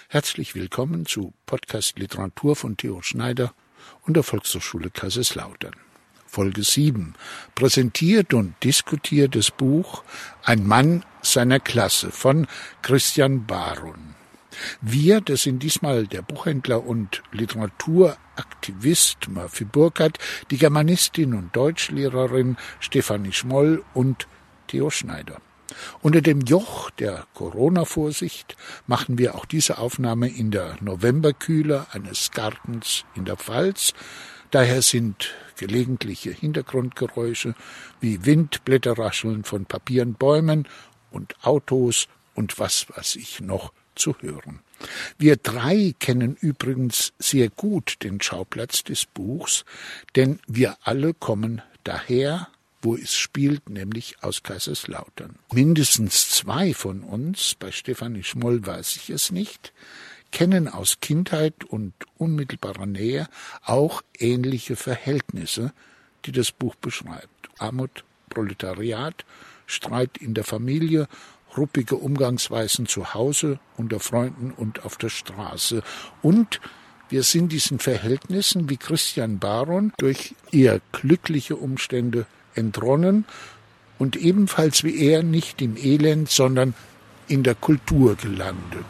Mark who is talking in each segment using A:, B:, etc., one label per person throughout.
A: Herzlich willkommen zu Podcast Literatur von Theo Schneider und der Volkshochschule Kaiserslautern. Folge 7. Präsentiert und diskutiert das Buch Ein Mann seiner Klasse von Christian Baron. Wir, das sind diesmal der Buchhändler und Literaturaktivist Murphy Burkhardt, die Germanistin und Deutschlehrerin Stefanie Schmoll und Theo Schneider. Unter dem Joch der Corona-Vorsicht machen wir auch diese Aufnahme in der Novemberkühle eines Gartens in der Pfalz. Daher sind gelegentliche Hintergrundgeräusche wie Wind, Blätterrascheln von Papier und Bäumen und Autos und was weiß ich noch zu hören. Wir drei kennen übrigens sehr gut den Schauplatz des Buchs, denn wir alle kommen daher, wo es spielt, nämlich aus Kaiserslautern. Mindestens 2 von uns, bei Stefanie Schmoll weiß ich es nicht, kennen aus Kindheit und unmittelbarer Nähe auch ähnliche Verhältnisse, die das Buch beschreibt. Armut, Proletariat, Streit in der Familie, ruppige Umgangsweisen zu Hause, unter Freunden und auf der Straße. Und wir sind diesen Verhältnissen wie Christian Baron durch eher glückliche Umstände entronnen und ebenfalls wie er nicht im Elend, sondern in der Kultur gelandet.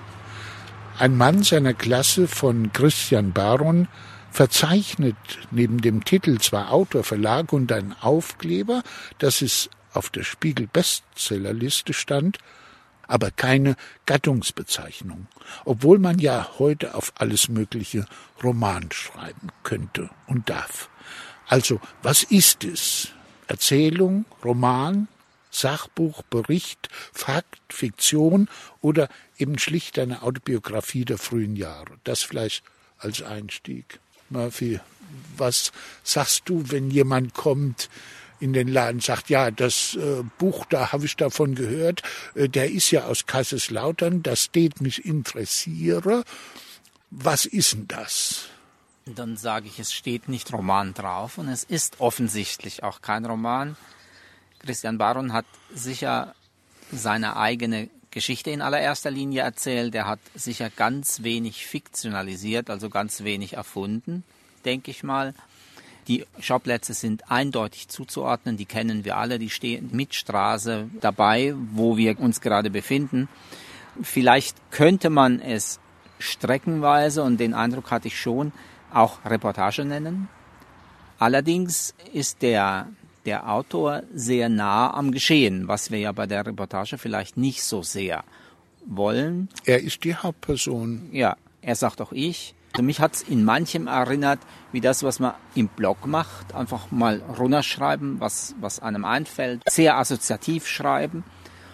A: Ein Mann seiner Klasse von Christian Baron verzeichnet neben dem Titel zwar Autor, Verlag und ein Aufkleber, dass es auf der Spiegel-Bestsellerliste stand, aber keine Gattungsbezeichnung, obwohl man ja heute auf alles mögliche Roman schreiben könnte und darf. Also, was ist es? Erzählung, Roman, Sachbuch, Bericht, Fakt, Fiktion oder eben schlicht eine Autobiografie der frühen Jahre? Das vielleicht als Einstieg. Murphy, was sagst du, wenn jemand kommt in den Laden, sagt, ja, das Buch, da habe ich davon gehört, der ist ja aus Kaiserslautern, das steht mich interessiere. Was ist denn das?
B: Dann sage ich, es steht nicht Roman drauf und es ist offensichtlich auch kein Roman. Christian Baron hat sicher seine eigene Geschichte in allererster Linie erzählt. Er hat sicher ganz wenig fiktionalisiert, also ganz wenig erfunden, denke ich mal. Die Schauplätze sind eindeutig zuzuordnen, die kennen wir alle, die stehen mit Straße dabei, wo wir uns gerade befinden. Vielleicht könnte man es streckenweise, und den Eindruck hatte ich schon, auch Reportage nennen. Allerdings ist der Autor sehr nah am Geschehen, was wir ja bei der Reportage vielleicht nicht so sehr wollen.
A: Er ist die Hauptperson.
B: Ja, er sagt auch ich. Also mich hat es in manchem erinnert, wie das, was man im Blog macht. Einfach mal runterschreiben, was einem einfällt. Sehr assoziativ schreiben.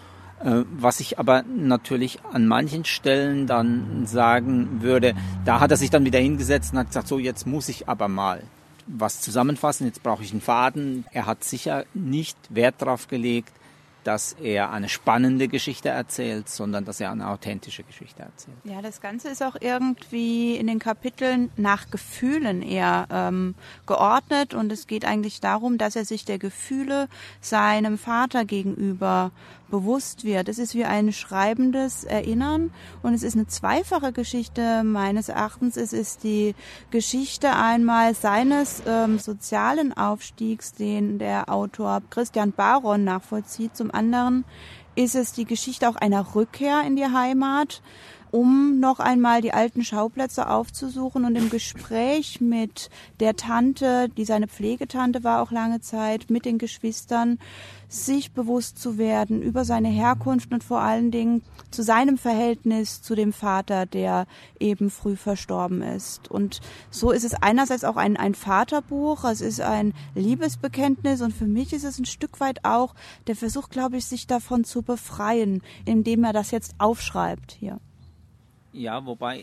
B: Was ich aber natürlich an manchen Stellen dann sagen würde, da hat er sich dann wieder hingesetzt und hat gesagt, so jetzt muss ich aber mal was zusammenfassen, jetzt brauche ich einen Faden. Er hat sicher nicht Wert darauf gelegt, dass er eine spannende Geschichte erzählt, sondern dass er eine authentische Geschichte erzählt.
C: Ja, das Ganze ist auch irgendwie in den Kapiteln nach Gefühlen eher geordnet und es geht eigentlich darum, dass er sich der Gefühle seinem Vater gegenüber bewusst wird. Es ist wie ein schreibendes Erinnern und es ist eine zweifache Geschichte meines Erachtens. Es ist die Geschichte einmal seines sozialen Aufstiegs, den der Autor Christian Baron nachvollzieht. Zum anderen ist es die Geschichte auch einer Rückkehr in die Heimat, um noch einmal die alten Schauplätze aufzusuchen und im Gespräch mit der Tante, die seine Pflegetante war auch lange Zeit, mit den Geschwistern, sich bewusst zu werden über seine Herkunft und vor allen Dingen zu seinem Verhältnis zu dem Vater, der eben früh verstorben ist. Und so ist es einerseits auch ein Vaterbuch, es ist ein Liebesbekenntnis und für mich ist es ein Stück weit auch der Versuch, glaube ich, sich davon zu befreien, indem er das jetzt aufschreibt hier.
B: Ja, wobei,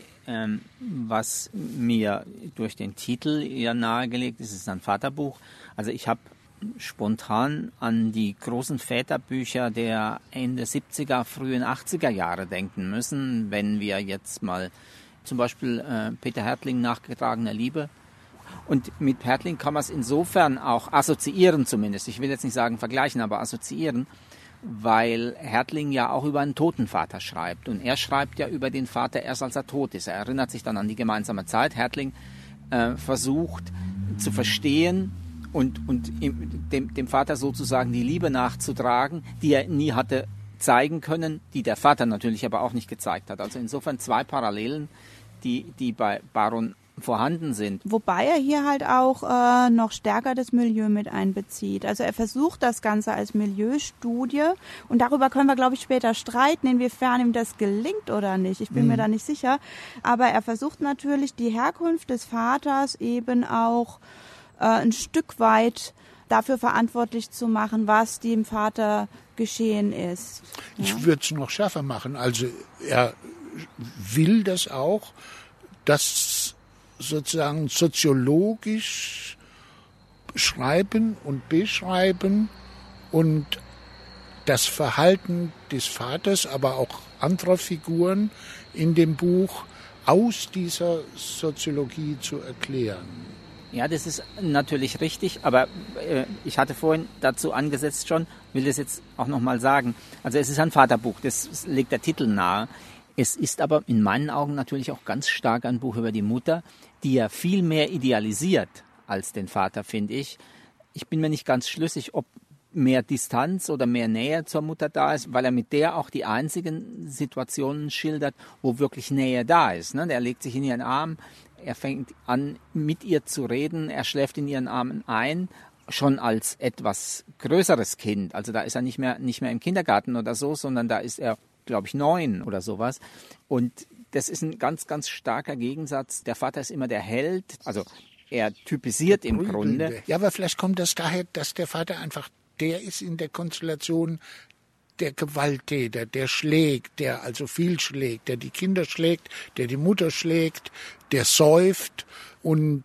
B: was mir durch den Titel ja nahegelegt ist, ist ein Vaterbuch. Also ich habe spontan an die großen Väterbücher der Ende 70er, frühen 80er Jahre denken müssen, wenn wir jetzt mal zum Beispiel Peter Härtling, Nachgetragener Liebe. Und mit Härtling kann man es insofern auch assoziieren zumindest. Ich will jetzt nicht sagen vergleichen, aber assoziieren, weil Hertling ja auch über einen toten Vater schreibt. Und er schreibt ja über den Vater erst, als er tot ist. Er erinnert sich dann an die gemeinsame Zeit. Hertling versucht zu verstehen und dem Vater sozusagen die Liebe nachzutragen, die er nie hatte zeigen können, die der Vater natürlich aber auch nicht gezeigt hat. Also insofern zwei Parallelen, die bei Baron vorhanden sind.
C: Wobei er hier halt auch noch stärker das Milieu mit einbezieht. Also er versucht das Ganze als Milieustudie und darüber können wir, glaube ich, später streiten, inwiefern ihm das gelingt oder nicht. Ich bin mir da nicht sicher. Aber er versucht natürlich, die Herkunft des Vaters eben auch ein Stück weit dafür verantwortlich zu machen, was dem Vater geschehen ist. Ja?
A: Ich würde es noch schärfer machen. Also er will das auch, dass sozusagen soziologisch schreiben und beschreiben und das Verhalten des Vaters, aber auch anderer Figuren in dem Buch aus dieser Soziologie zu erklären.
B: Ja, das ist natürlich richtig, aber ich hatte vorhin dazu angesetzt schon, will das jetzt auch nochmal sagen. Also es ist ein Vaterbuch, das legt der Titel nahe. Es ist aber in meinen Augen natürlich auch ganz stark ein Buch über die Mutter, die ja viel mehr idealisiert als den Vater, finde ich. Ich bin mir nicht ganz schlüssig, ob mehr Distanz oder mehr Nähe zur Mutter da ist, weil er mit der auch die einzigen Situationen schildert, wo wirklich Nähe da ist. Ne? Der legt sich in ihren Arm, er fängt an, mit ihr zu reden, er schläft in ihren Armen ein, schon als etwas größeres Kind. Also da ist er nicht mehr im Kindergarten oder so, sondern da ist er, glaube ich, 9 oder sowas. Und das ist ein ganz, ganz starker Gegensatz. Der Vater ist immer der Held, also er typisiert im Grunde.
A: Ja, aber vielleicht kommt das daher, dass der Vater einfach der ist in der Konstellation der Gewalttäter, der schlägt, der also viel schlägt, der die Kinder schlägt, der die Mutter schlägt, der säuft. Und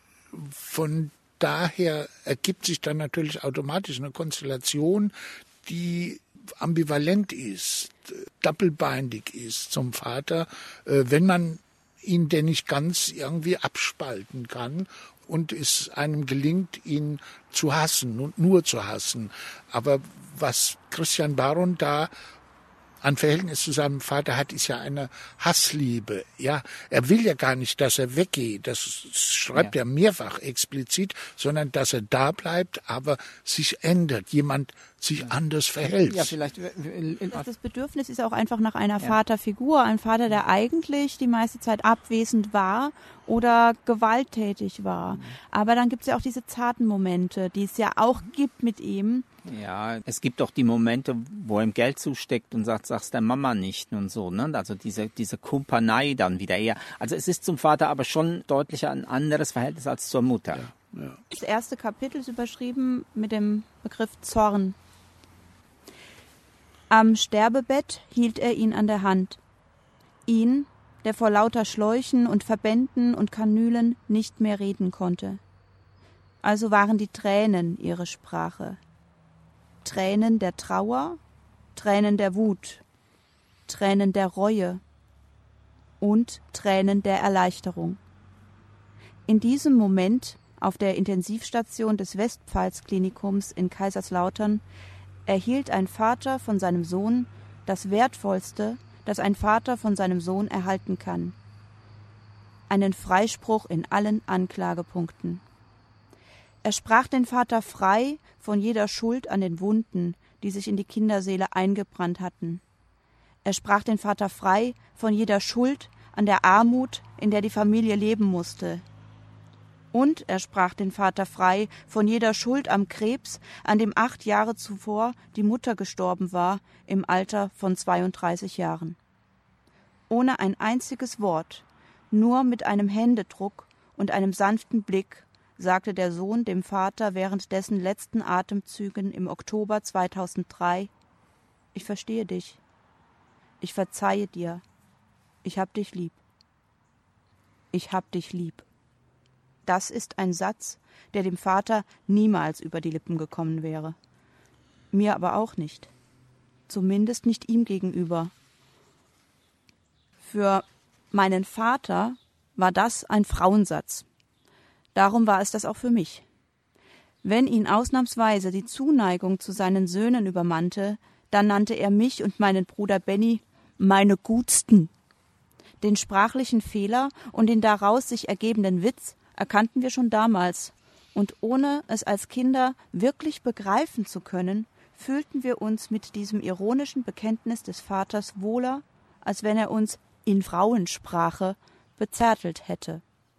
A: von daher ergibt sich dann natürlich automatisch eine Konstellation, die ambivalent ist, doppelbeinig ist zum Vater, wenn man ihn denn nicht ganz irgendwie abspalten kann und es einem gelingt, ihn zu hassen und nur zu hassen. Aber was Christian Baron da an Verhältnis zu seinem Vater hat, ist ja eine Hassliebe. Ja, er will ja gar nicht, dass er weggeht. Das schreibt er mehrfach explizit, sondern dass er da bleibt, aber sich ändert, jemand sich anders verhält.
B: Ja, vielleicht.
C: Das Bedürfnis ist auch einfach nach einer Vaterfigur, ein Vater, der eigentlich die meiste Zeit abwesend war oder gewalttätig war. Aber dann gibt es ja auch diese zarten Momente, die es ja auch gibt mit ihm.
B: Ja, es gibt auch die Momente, wo er ihm Geld zusteckt und sagt, sag's der Mama nicht und so, ne? Also diese Kumpanei dann wieder eher. Also es ist zum Vater aber schon deutlicher ein anderes Verhältnis als zur Mutter.
A: Ja, ja.
C: Das erste Kapitel ist überschrieben mit dem Begriff Zorn. Am Sterbebett hielt er ihn an der Hand. Ihn, der vor lauter Schläuchen und Verbänden und Kanülen nicht mehr reden konnte. Also waren die Tränen ihre Sprache. Tränen der Trauer, Tränen der Wut, Tränen der Reue und Tränen der Erleichterung. In diesem Moment auf der Intensivstation des Westpfalz-Klinikums in Kaiserslautern erhielt ein Vater von seinem Sohn das Wertvollste, das ein Vater von seinem Sohn erhalten kann: einen Freispruch in allen Anklagepunkten. Er sprach den Vater frei von jeder Schuld an den Wunden, die sich in die Kinderseele eingebrannt hatten. Er sprach den Vater frei von jeder Schuld an der Armut, in der die Familie leben musste. Und er sprach den Vater frei von jeder Schuld am Krebs, an dem 8 Jahre zuvor die Mutter gestorben war, im Alter von 32 Jahren. Ohne ein einziges Wort, nur mit einem Händedruck und einem sanften Blick, sagte der Sohn dem Vater während dessen letzten Atemzügen im Oktober 2003: Ich verstehe dich. Ich verzeihe dir. Ich hab dich lieb. Ich hab dich lieb. Das ist ein Satz, der dem Vater niemals über die Lippen gekommen wäre. Mir aber auch nicht. Zumindest nicht ihm gegenüber. Für meinen Vater war das ein Frauensatz. Darum war es das auch für mich. Wenn ihn ausnahmsweise die Zuneigung zu seinen Söhnen übermannte, Dann nannte er mich und meinen Bruder Benny meine Gutsten. Den sprachlichen Fehler und den daraus sich ergebenden Witz erkannten wir schon damals. Und ohne es als Kinder wirklich begreifen zu können, fühlten wir uns mit diesem ironischen Bekenntnis des Vaters wohler, als wenn er uns in Frauensprache bezärtelt hätte.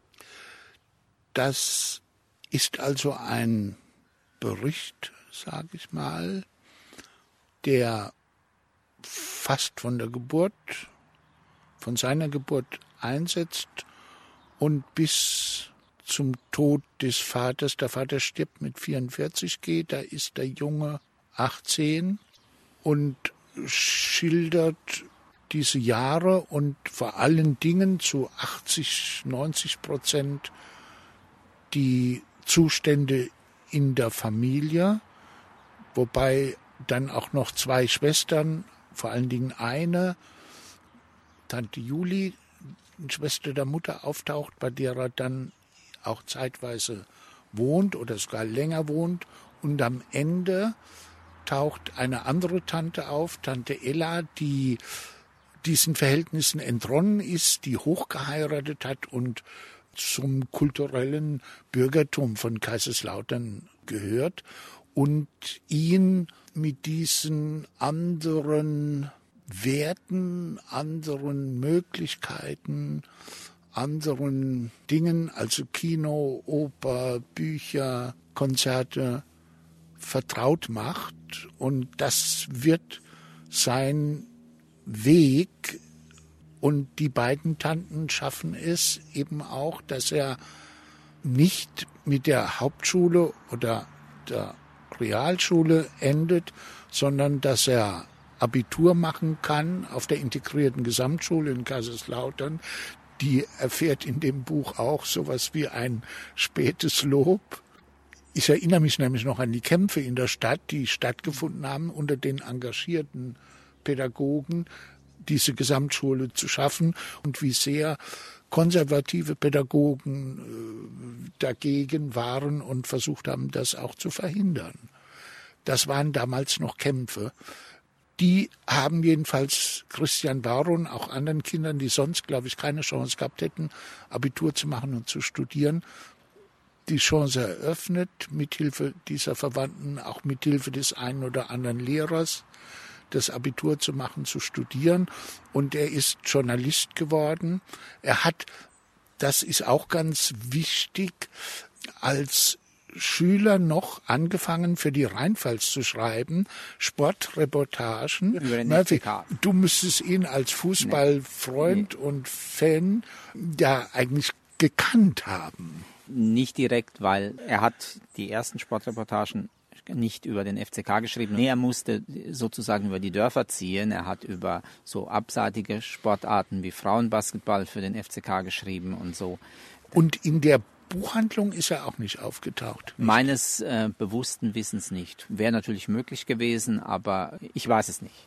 A: Das ist also ein Bericht, sage ich mal, der fast von seiner Geburt einsetzt und bis zum Tod des Vaters, der Vater stirbt mit 44 geht, da ist der Junge 18 und schildert diese Jahre und vor allen Dingen zu 80-90% die Zustände in der Familie, wobei dann auch noch 2 Schwestern, vor allen Dingen eine, Tante Juli, Schwester der Mutter, auftaucht, bei der er dann auch zeitweise wohnt oder sogar länger wohnt. Und am Ende taucht eine andere Tante auf, Tante Ella, die diesen Verhältnissen entronnen ist, die hochgeheiratet hat und zum kulturellen Bürgertum von Kaiserslautern gehört und ihn mit diesen anderen Werten, anderen Möglichkeiten, anderen Dingen, also Kino, Oper, Bücher, Konzerte, vertraut macht. Und das wird sein Weg. Und die beiden Tanten schaffen es eben auch, dass er nicht mit der Hauptschule oder der Realschule endet, sondern dass er Abitur machen kann auf der integrierten Gesamtschule in Kaiserslautern. Die erfährt in dem Buch auch sowas wie ein spätes Lob. Ich erinnere mich nämlich noch an die Kämpfe in der Stadt, die stattgefunden haben unter den engagierten Pädagogen, diese Gesamtschule zu schaffen und wie sehr konservative Pädagogen dagegen waren und versucht haben, das auch zu verhindern. Das waren damals noch Kämpfe. Die haben jedenfalls Christian Baron, auch anderen Kindern, die sonst, glaube ich, keine Chance gehabt hätten, Abitur zu machen und zu studieren, die Chance eröffnet, mithilfe dieser Verwandten, auch mithilfe des einen oder anderen Lehrers, das Abitur zu machen, zu studieren. Und er ist Journalist geworden. Er hat, das ist auch ganz wichtig, als Schüler noch angefangen, für die Rheinpfalz zu schreiben, Sportreportagen. Murphy, du müsstest ihn als Fußballfreund und Fan ja eigentlich gekannt haben.
B: Nicht direkt, weil er hat die ersten Sportreportagen nicht über den FCK geschrieben. Nee, er musste sozusagen über die Dörfer ziehen. Er hat über so abseitige Sportarten wie Frauenbasketball für den FCK geschrieben und so.
A: Und in der Buchhandlung ist er auch nicht aufgetaucht? Nicht?
B: Meines bewussten Wissens nicht. Wäre natürlich möglich gewesen, aber ich weiß es nicht.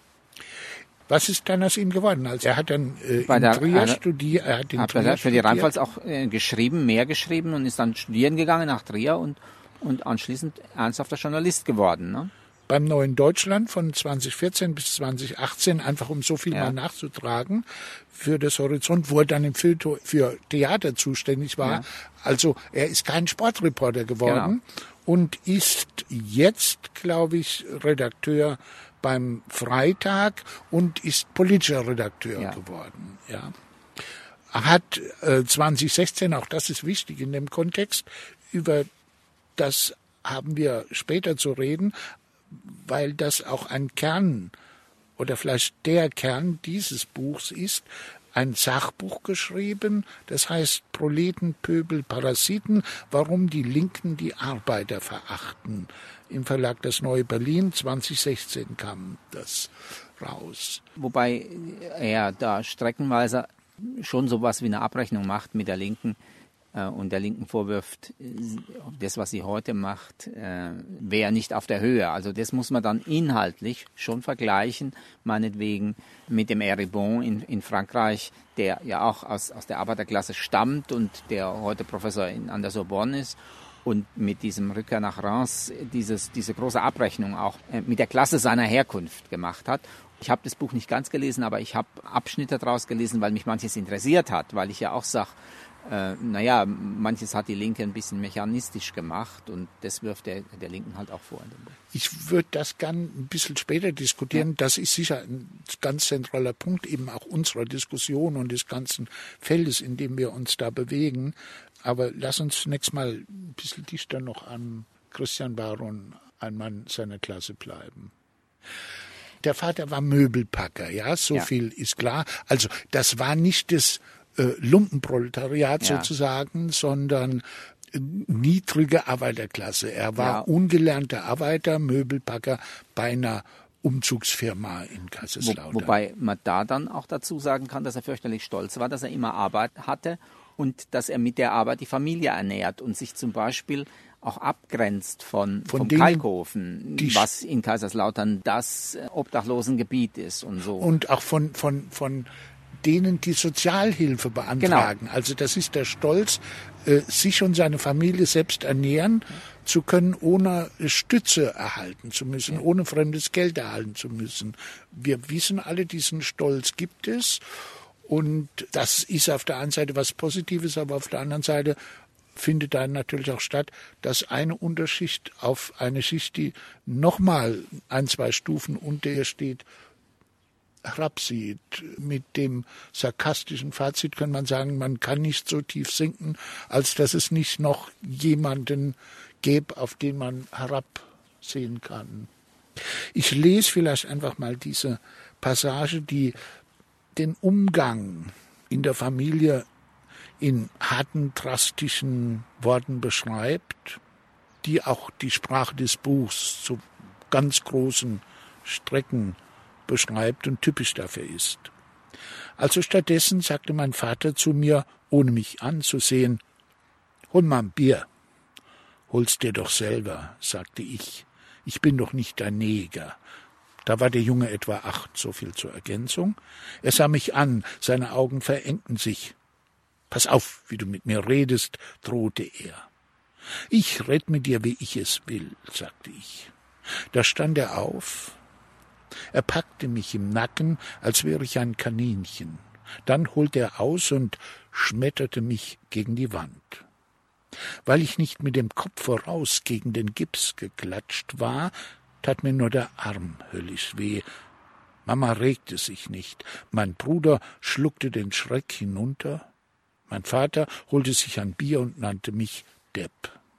A: Was ist dann aus ihm geworden? Also er hat dann in Trier studiert. Er hat
B: für die Rheinpfalz auch mehr geschrieben und ist dann studieren gegangen nach Trier und anschließend ernsthafter Journalist geworden. Ne?
A: Beim Neuen Deutschland von 2014 bis 2018, einfach um so viel mal nachzutragen, für das Horizont, wo er dann im Feuilleton für Theater zuständig war. Ja. Also er ist kein Sportreporter geworden und ist jetzt, glaube ich, Redakteur beim Freitag und ist politischer Redakteur geworden. Ja. Er hat 2016, auch das ist wichtig in dem Kontext, über das haben wir später zu reden, weil das auch ein Kern oder vielleicht der Kern dieses Buchs ist, ein Sachbuch geschrieben, das heißt Proleten, Pöbel, Parasiten, warum die Linken die Arbeiter verachten. Im Verlag Das Neue Berlin, 2016 kam das raus.
B: Wobei er da streckenweise schon sowas wie eine Abrechnung macht mit der Linken und der Linken vorwirft, das, was sie heute macht, wäre nicht auf der Höhe. Also das muss man dann inhaltlich schon vergleichen, meinetwegen mit dem Eribon in Frankreich, der ja auch aus der Arbeiterklasse stammt und der heute Professor an der Sorbonne ist. und mit diesem Rückkehr nach Reims diese große Abrechnung auch mit der Klasse seiner Herkunft gemacht hat. Ich habe das Buch nicht ganz gelesen, aber ich habe Abschnitte daraus gelesen, weil mich manches interessiert hat, weil ich ja auch sage, manches hat die Linke ein bisschen mechanistisch gemacht und das wirft der Linken halt auch vor. In dem Buch.
A: Ich würde das gern ein bisschen später diskutieren. Ja. Das ist sicher ein ganz zentraler Punkt eben auch unserer Diskussion und des ganzen Feldes, in dem wir uns da bewegen. Aber lass uns zunächst mal ein bisschen dichter noch an Christian Baron, ein Mann seiner Klasse, bleiben. Der Vater war Möbelpacker, ja, so viel ist klar. Also das war nicht das Lumpenproletariat sozusagen, sondern niedrige Arbeiterklasse. Er war ungelernter Arbeiter, Möbelpacker bei einer Umzugsfirma in Kaiserslautern.
B: Wobei man da dann auch dazu sagen kann, dass er fürchterlich stolz war, dass er immer Arbeit hatte und dass er mit der Arbeit die Familie ernährt und sich zum Beispiel auch abgrenzt vom Kalkofen, was in Kaiserslautern das Obdachlosengebiet ist und so.
A: Und auch von denen, die Sozialhilfe beantragen. Genau. Also das ist der Stolz, sich und seine Familie selbst ernähren zu können, ohne Stütze erhalten zu müssen, ohne fremdes Geld erhalten zu müssen. Wir wissen alle, diesen Stolz gibt es. Und das ist auf der einen Seite was Positives, aber auf der anderen Seite findet dann natürlich auch statt, dass eine Unterschicht auf eine Schicht, die nochmal 1-2 Stufen unter ihr steht, herabsieht. Mit dem sarkastischen Fazit kann man sagen, man kann nicht so tief sinken, als dass es nicht noch jemanden gäbe, auf den man herabsehen kann. Ich lese vielleicht einfach mal diese Passage, die den Umgang in der Familie in harten, drastischen Worten beschreibt, die auch die Sprache des Buchs zu ganz großen Strecken beschreibt und typisch dafür ist. Also stattdessen sagte mein Vater zu mir, ohne mich anzusehen, »Hol mal ein Bier.« »Hol's dir doch selber«, sagte ich. »Ich bin doch nicht dein Neger.« Da war der Junge etwa 8, so viel zur Ergänzung. Er sah mich an, seine Augen verengten sich. »Pass auf, wie du mit mir redest«, drohte er. »Ich red mit dir, wie ich es will«, sagte ich. Da stand er auf. Er packte mich im Nacken, als wäre ich ein Kaninchen. Dann holte er aus und schmetterte mich gegen die Wand. Weil ich nicht mit dem Kopf voraus gegen den Gips geklatscht war, tat mir nur der Arm höllisch weh. Mama regte sich nicht. Mein Bruder schluckte den Schreck hinunter. Mein Vater holte sich ein Bier und nannte mich Depp.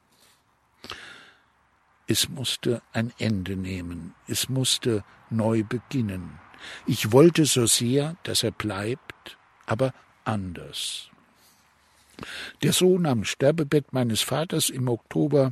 A: Es musste ein Ende nehmen. Es musste neu beginnen. Ich wollte so sehr, dass er bleibt, aber anders. Der Sohn am Sterbebett meines Vaters im Oktober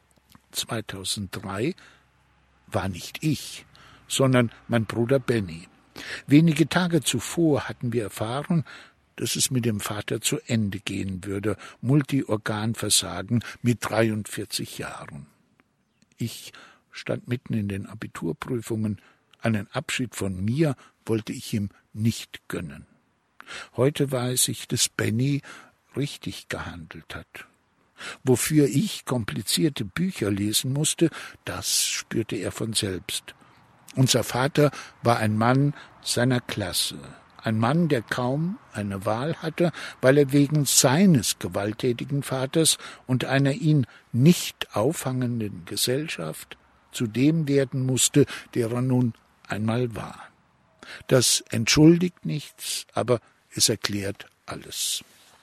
A: 2003 war nicht ich, sondern mein Bruder Benny. Wenige Tage zuvor hatten wir erfahren, dass es mit dem Vater zu Ende gehen würde, Multiorganversagen mit 43 Jahren. Ich stand mitten in den Abiturprüfungen. Einen Abschied von mir wollte ich ihm nicht gönnen. Heute weiß ich, dass Benny richtig gehandelt hat. Wofür ich komplizierte Bücher lesen musste, das spürte er von selbst. Unser Vater war ein Mann seiner Klasse. Ein Mann, der kaum eine Wahl hatte, weil er wegen seines gewalttätigen Vaters und einer ihn nicht auffangenden Gesellschaft zu dem werden musste, der er nun einmal war. Das entschuldigt nichts, aber es erklärt alles.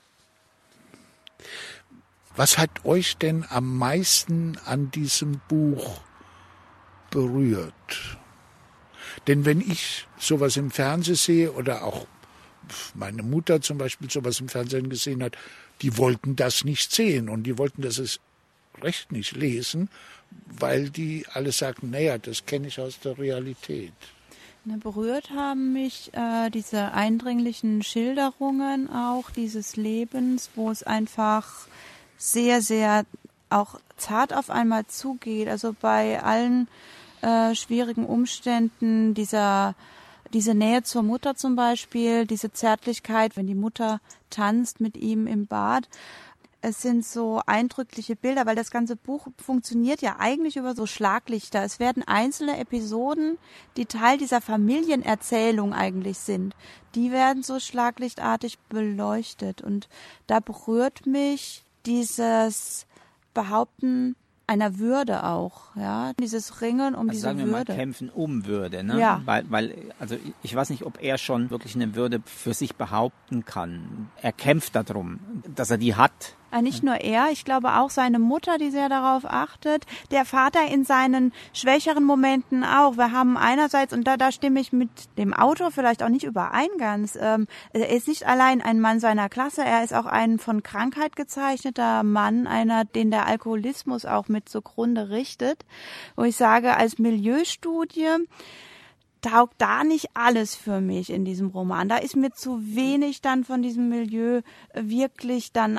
A: Was hat euch denn am meisten an diesem Buch berührt? Denn wenn ich sowas im Fernsehen sehe oder auch meine Mutter zum Beispiel sowas im Fernsehen gesehen hat, die wollten das nicht sehen und die wollten das erst recht nicht lesen, weil die alle sagten, naja, das kenne ich aus der Realität.
C: Berührt haben mich diese eindringlichen Schilderungen auch dieses Lebens, wo es einfach sehr, sehr auch zart auf einmal zugeht. Also bei allen schwierigen Umständen, diese Nähe zur Mutter zum Beispiel, diese Zärtlichkeit, wenn die Mutter tanzt mit ihm im Bad. es sind so eindrückliche Bilder, weil das ganze Buch funktioniert ja eigentlich über so Schlaglichter. Es werden einzelne Episoden, die Teil dieser Familienerzählung eigentlich sind, die werden so schlaglichtartig beleuchtet. Und da berührt mich dieses Behaupten einer Würde auch, ja, dieses Ringen um
B: also
C: diese
B: sagen wir
C: Würde.
B: mal, kämpfen um Würde, ne?
C: Ja.
B: Weil, also ich weiß nicht, ob er schon wirklich eine Würde für sich behaupten kann. Er kämpft darum, dass er die hat.
C: Nicht nur er, ich glaube auch seine Mutter, die sehr darauf achtet. Der Vater in seinen schwächeren Momenten auch. Wir haben einerseits, und da stimme ich mit dem Autor vielleicht auch nicht überein ganz, er ist nicht allein ein Mann seiner Klasse, er ist auch ein von Krankheit gezeichneter Mann, einer, den der Alkoholismus auch mit zugrunde richtet. Wo ich sage, als Milieustudie taugt da nicht alles für mich in diesem Roman. Da ist mir zu wenig dann von diesem Milieu wirklich dann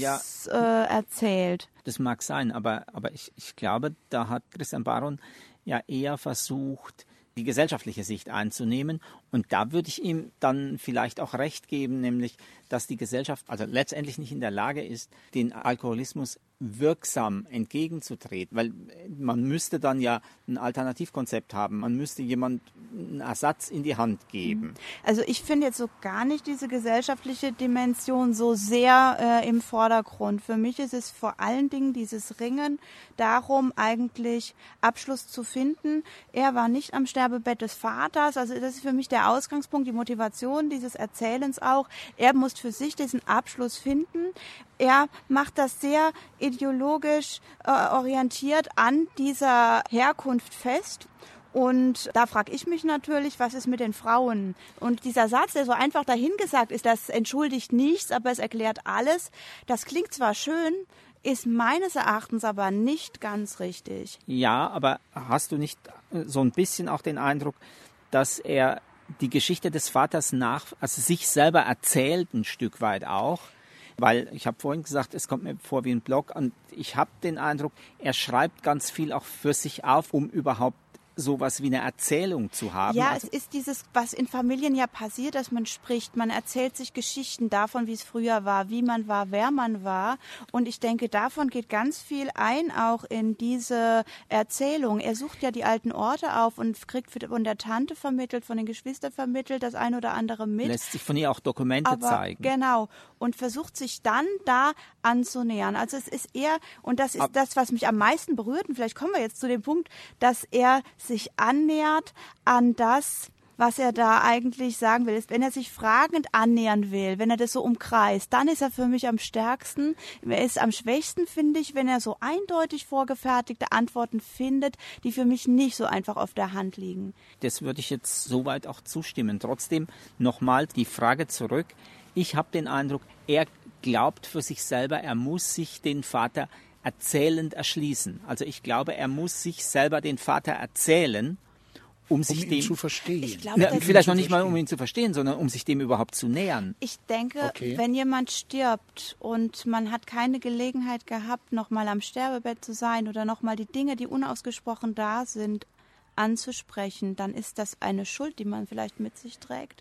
C: erzählt.
B: Das mag sein, aber ich glaube, da hat Christian Baron ja eher versucht, die gesellschaftliche Sicht einzunehmen. Und da würde ich ihm dann vielleicht auch recht geben, nämlich, dass die Gesellschaft also letztendlich nicht in der Lage ist, den Alkoholismus wirksam entgegenzutreten. Weil man müsste dann ja ein Alternativkonzept haben. Man müsste jemand einen Ersatz in die Hand geben.
C: Also ich finde jetzt so gar nicht diese gesellschaftliche Dimension so sehr im Vordergrund. Für mich ist es vor allen Dingen dieses Ringen darum, eigentlich Abschluss zu finden. Er war nicht am Sterbebett des Vaters. Also das ist für mich der Ausgangspunkt, die Motivation dieses Erzählens auch. Er muss für sich diesen Abschluss finden. Er macht das sehr ideologisch orientiert an dieser Herkunft fest. Und da frage ich mich natürlich, was ist mit den Frauen? Und dieser Satz, der so einfach dahingesagt ist, das entschuldigt nichts, aber es erklärt alles. Das klingt zwar schön, ist meines Erachtens aber nicht ganz richtig.
B: Ja, aber hast du nicht so ein bisschen auch den Eindruck, dass er die Geschichte des Vaters also sich selber erzählt ein Stück weit auch? Weil ich habe vorhin gesagt, es kommt mir vor wie ein Blog und ich habe den Eindruck, er schreibt ganz viel auch für sich auf, um überhaupt sowas wie eine Erzählung zu haben.
C: Ja, es ist dieses, was in Familien ja passiert, dass man spricht. Man erzählt sich Geschichten davon, wie es früher war, wie man war, wer man war. Und ich denke, davon geht ganz viel ein, auch in diese Erzählung. Er sucht ja die alten Orte auf und kriegt von der Tante vermittelt, von den Geschwistern vermittelt, das eine oder andere mit.
B: Lässt sich von ihr auch Dokumente zeigen.
C: Genau. Und versucht sich dann da anzunähern. Also es ist eher, und das ist das, was mich am meisten berührt, und vielleicht kommen wir jetzt zu dem Punkt, dass er sich annähert an das, was er da eigentlich sagen will. Wenn er sich fragend annähern will, wenn er das so umkreist, dann ist er für mich am stärksten. Er ist am schwächsten, finde ich, wenn er so eindeutig vorgefertigte Antworten findet, die für mich nicht so einfach auf der Hand liegen.
B: Das würde ich jetzt soweit auch zustimmen. Trotzdem nochmal die Frage zurück. Ich habe den Eindruck, er glaubt für sich selber, er muss sich den Vater erzählend erschließen. Also ich glaube, er muss sich selber den Vater erzählen, um ihn
A: zu verstehen.
C: Ich glaube,
B: vielleicht noch nicht mal, um ihn zu verstehen, sondern um sich dem überhaupt zu nähern.
C: Ich denke, wenn jemand stirbt und man hat keine Gelegenheit gehabt, nochmal am Sterbebett zu sein oder nochmal die Dinge, die unausgesprochen da sind, anzusprechen, dann ist das eine Schuld, die man vielleicht mit sich trägt.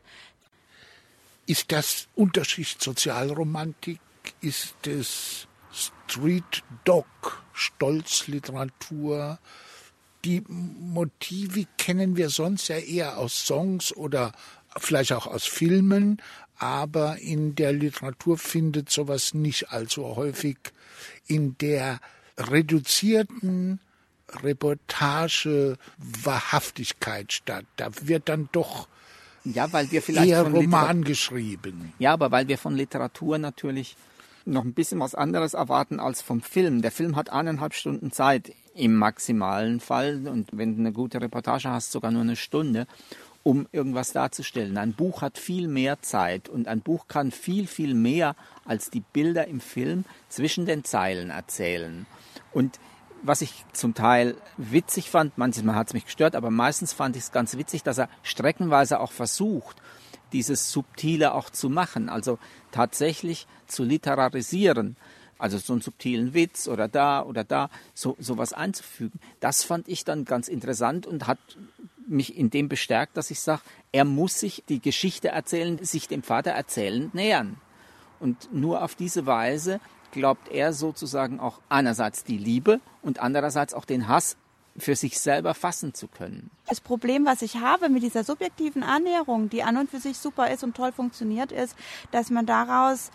A: Ist das Unterschicht-Sozialromantik? Ist es Street Dog, Stolzliteratur? Die Motive kennen wir sonst ja eher aus Songs oder vielleicht auch aus Filmen, aber in der Literatur findet sowas nicht allzu häufig in der reduzierten Reportage Wahrhaftigkeit statt. Da wird dann doch
B: weil wir vielleicht
A: eher Roman geschrieben.
B: Ja, aber weil wir von Literatur natürlich noch ein bisschen was anderes erwarten als vom Film. Der Film hat 1,5 Stunden Zeit im maximalen Fall und wenn du eine gute Reportage hast, sogar nur 1 Stunde, um irgendwas darzustellen. Ein Buch hat viel mehr Zeit und ein Buch kann viel, viel mehr als die Bilder im Film zwischen den Zeilen erzählen. Und was ich zum Teil witzig fand, manchmal hat es mich gestört, aber meistens fand ich es ganz witzig, dass er streckenweise auch versucht, dieses Subtile auch zu machen, also tatsächlich zu literarisieren, also so einen subtilen Witz oder da, sowas einzufügen. Das fand ich dann ganz interessant und hat mich in dem bestärkt, dass ich sage, er muss sich die Geschichte erzählen, sich dem Vater erzählend nähern. Und nur auf diese Weise glaubt er sozusagen auch einerseits die Liebe und andererseits auch den Hass für sich selber fassen zu können.
C: Das Problem, was ich habe mit dieser subjektiven Annäherung, die an und für sich super ist und toll funktioniert, ist, dass man daraus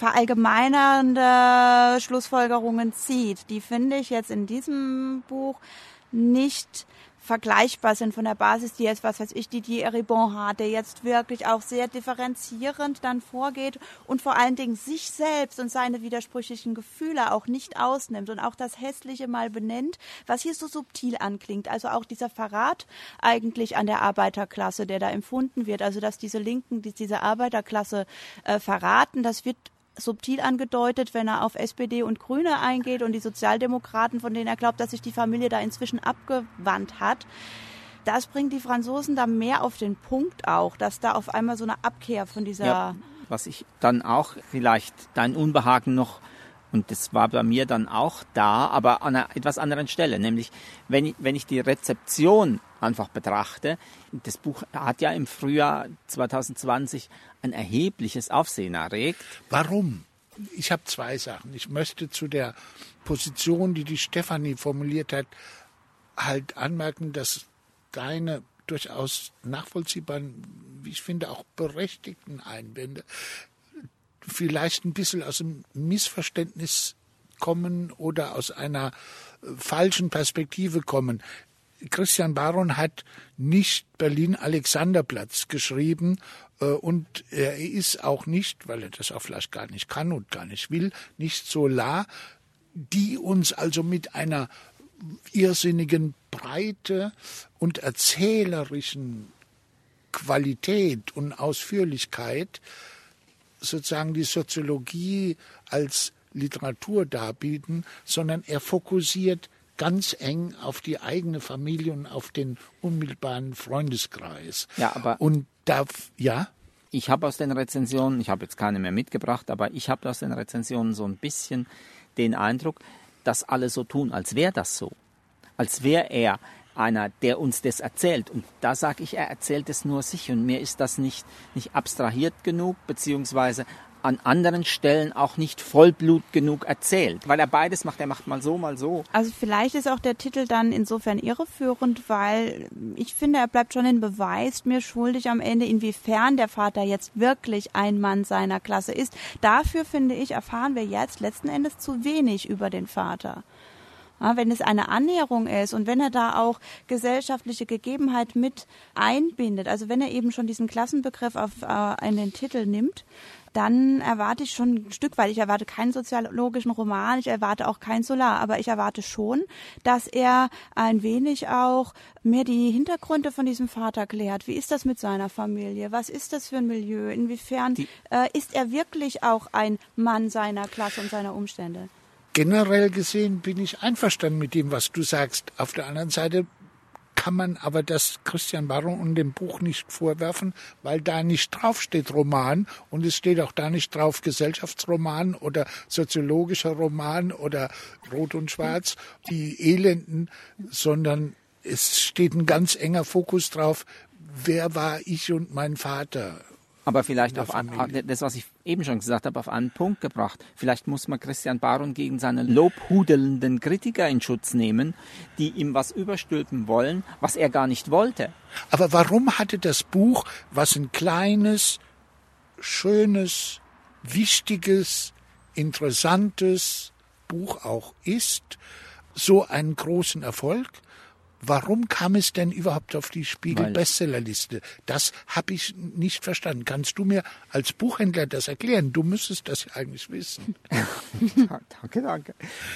C: verallgemeinernde Schlussfolgerungen zieht. Die finde ich jetzt in diesem Buch nicht vergleichbar sind von der Basis, die jetzt, was weiß ich, Didier Eribon hat, der jetzt wirklich auch sehr differenzierend dann vorgeht und vor allen Dingen sich selbst und seine widersprüchlichen Gefühle auch nicht ausnimmt und auch das Hässliche mal benennt, was hier so subtil anklingt. Also auch dieser Verrat eigentlich an der Arbeiterklasse, der da empfunden wird, also dass diese Linken, die diese Arbeiterklasse verraten, das wird subtil angedeutet, wenn er auf SPD und Grüne eingeht und die Sozialdemokraten, von denen er glaubt, dass sich die Familie da inzwischen abgewandt hat. Das bringt die Franzosen da mehr auf den Punkt auch, dass da auf einmal so eine Abkehr von dieser...
B: Ja, was ich dann auch vielleicht dein Unbehagen noch, und das war bei mir dann auch da, aber an einer etwas anderen Stelle, nämlich wenn ich die Rezeption einfach betrachte, das Buch hat ja im Frühjahr 2020 ein erhebliches Aufsehen erregt.
A: Warum? Ich habe zwei Sachen. Ich möchte zu der Position, die Stefanie formuliert hat, halt anmerken, dass deine durchaus nachvollziehbaren, wie ich finde, auch berechtigten Einwände vielleicht ein bisschen aus einem Missverständnis kommen oder aus einer falschen Perspektive kommen. Christian Baron hat nicht Berlin-Alexanderplatz geschrieben und er ist auch nicht, weil er das auch vielleicht gar nicht kann und gar nicht will, nicht Solar, die uns also mit einer irrsinnigen Breite und erzählerischen Qualität und Ausführlichkeit sozusagen die Soziologie als Literatur darbieten, sondern er fokussiert ganz eng auf die eigene Familie und auf den unmittelbaren Freundeskreis.
B: Ja, aber
A: und ja?
B: Ich habe aus den Rezensionen, ich habe jetzt keine mehr mitgebracht, aber ich habe aus den Rezensionen so ein bisschen den Eindruck, dass alle so tun, als wäre das so. Als wäre er einer, der uns das erzählt. Und da sage ich, er erzählt es nur sich. Und mir ist das nicht abstrahiert genug, beziehungsweise an anderen Stellen auch nicht Vollblut genug erzählt. Weil er beides macht. Er macht mal so, mal so.
C: Also vielleicht ist auch der Titel dann insofern irreführend, weil ich finde, er bleibt schon den Beweis mir schuldig am Ende, inwiefern der Vater jetzt wirklich ein Mann seiner Klasse ist. Dafür, finde ich, erfahren wir jetzt letzten Endes zu wenig über den Vater. Ja, wenn es eine Annäherung ist und wenn er da auch gesellschaftliche Gegebenheit mit einbindet, also wenn er eben schon diesen Klassenbegriff in den Titel nimmt, dann erwarte ich schon ein Stück weit, ich erwarte keinen soziologischen Roman, ich erwarte auch kein Solar, aber ich erwarte schon, dass er ein wenig auch mehr die Hintergründe von diesem Vater klärt. Wie ist das mit seiner Familie? Was ist das für ein Milieu? Inwiefern ist er wirklich auch ein Mann seiner Klasse und seiner Umstände?
A: Generell gesehen bin ich einverstanden mit dem, was du sagst. Auf der anderen Seite kann man aber das Christian Baron und dem Buch nicht vorwerfen, weil da nicht draufsteht Roman und es steht auch da nicht drauf Gesellschaftsroman oder soziologischer Roman oder Rot und Schwarz, die Elenden, sondern es steht ein ganz enger Fokus drauf, wer war ich und mein Vater.
B: Aber vielleicht auf das, was ich eben schon gesagt habe, auf einen Punkt gebracht. Vielleicht muss man Christian Baron gegen seine lobhudelnden Kritiker in Schutz nehmen, die ihm was überstülpen wollen, was er gar nicht wollte.
A: Aber warum hatte das Buch, was ein kleines, schönes, wichtiges, interessantes Buch auch ist, so einen großen Erfolg? Warum kam es denn überhaupt auf die Spiegel-Bestsellerliste? Das habe ich nicht verstanden. Kannst du mir als Buchhändler das erklären? Du müsstest das ja eigentlich wissen.
B: Danke.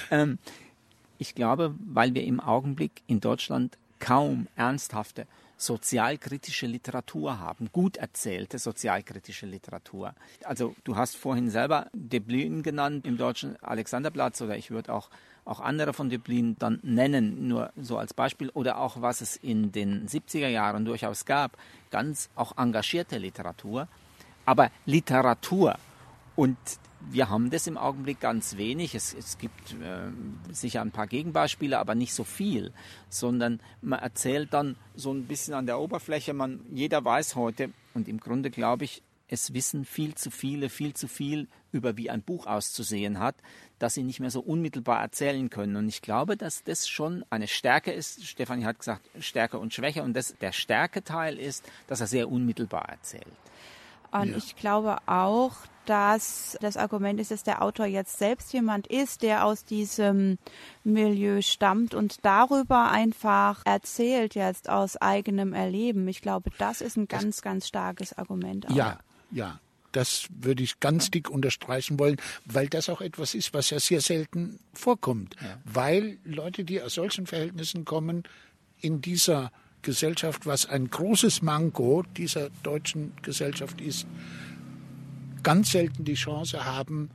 B: Ich glaube, weil wir im Augenblick in Deutschland kaum ernsthafte sozialkritische Literatur haben, gut erzählte sozialkritische Literatur. Also du hast vorhin selber Döblin genannt im deutschen Alexanderplatz oder ich würde auch andere von Döblin dann nennen, nur so als Beispiel, oder auch was es in den 70er Jahren durchaus gab, ganz auch engagierte Literatur, aber Literatur, und wir haben das im Augenblick ganz wenig, es gibt sicher ein paar Gegenbeispiele, aber nicht so viel, sondern man erzählt dann so ein bisschen an der Oberfläche, jeder weiß heute, und im Grunde glaube ich, es wissen viel zu viel über wie ein Buch auszusehen hat, dass sie nicht mehr so unmittelbar erzählen können. Und ich glaube, dass das schon eine Stärke ist. Stefanie hat gesagt, Stärke und Schwäche. Und der Stärketeil ist, dass er sehr unmittelbar erzählt.
C: Und ich glaube auch, dass das Argument ist, dass der Autor jetzt selbst jemand ist, der aus diesem Milieu stammt und darüber einfach erzählt jetzt aus eigenem Erleben. Ich glaube, das ist ein ganz, ganz starkes Argument auch.
A: Ja, das würde ich ganz dick unterstreichen wollen, weil das auch etwas ist, was ja sehr selten vorkommt. Ja. Weil Leute, die aus solchen Verhältnissen kommen, in dieser Gesellschaft, was ein großes Manko dieser deutschen Gesellschaft ist, ganz selten die Chance haben,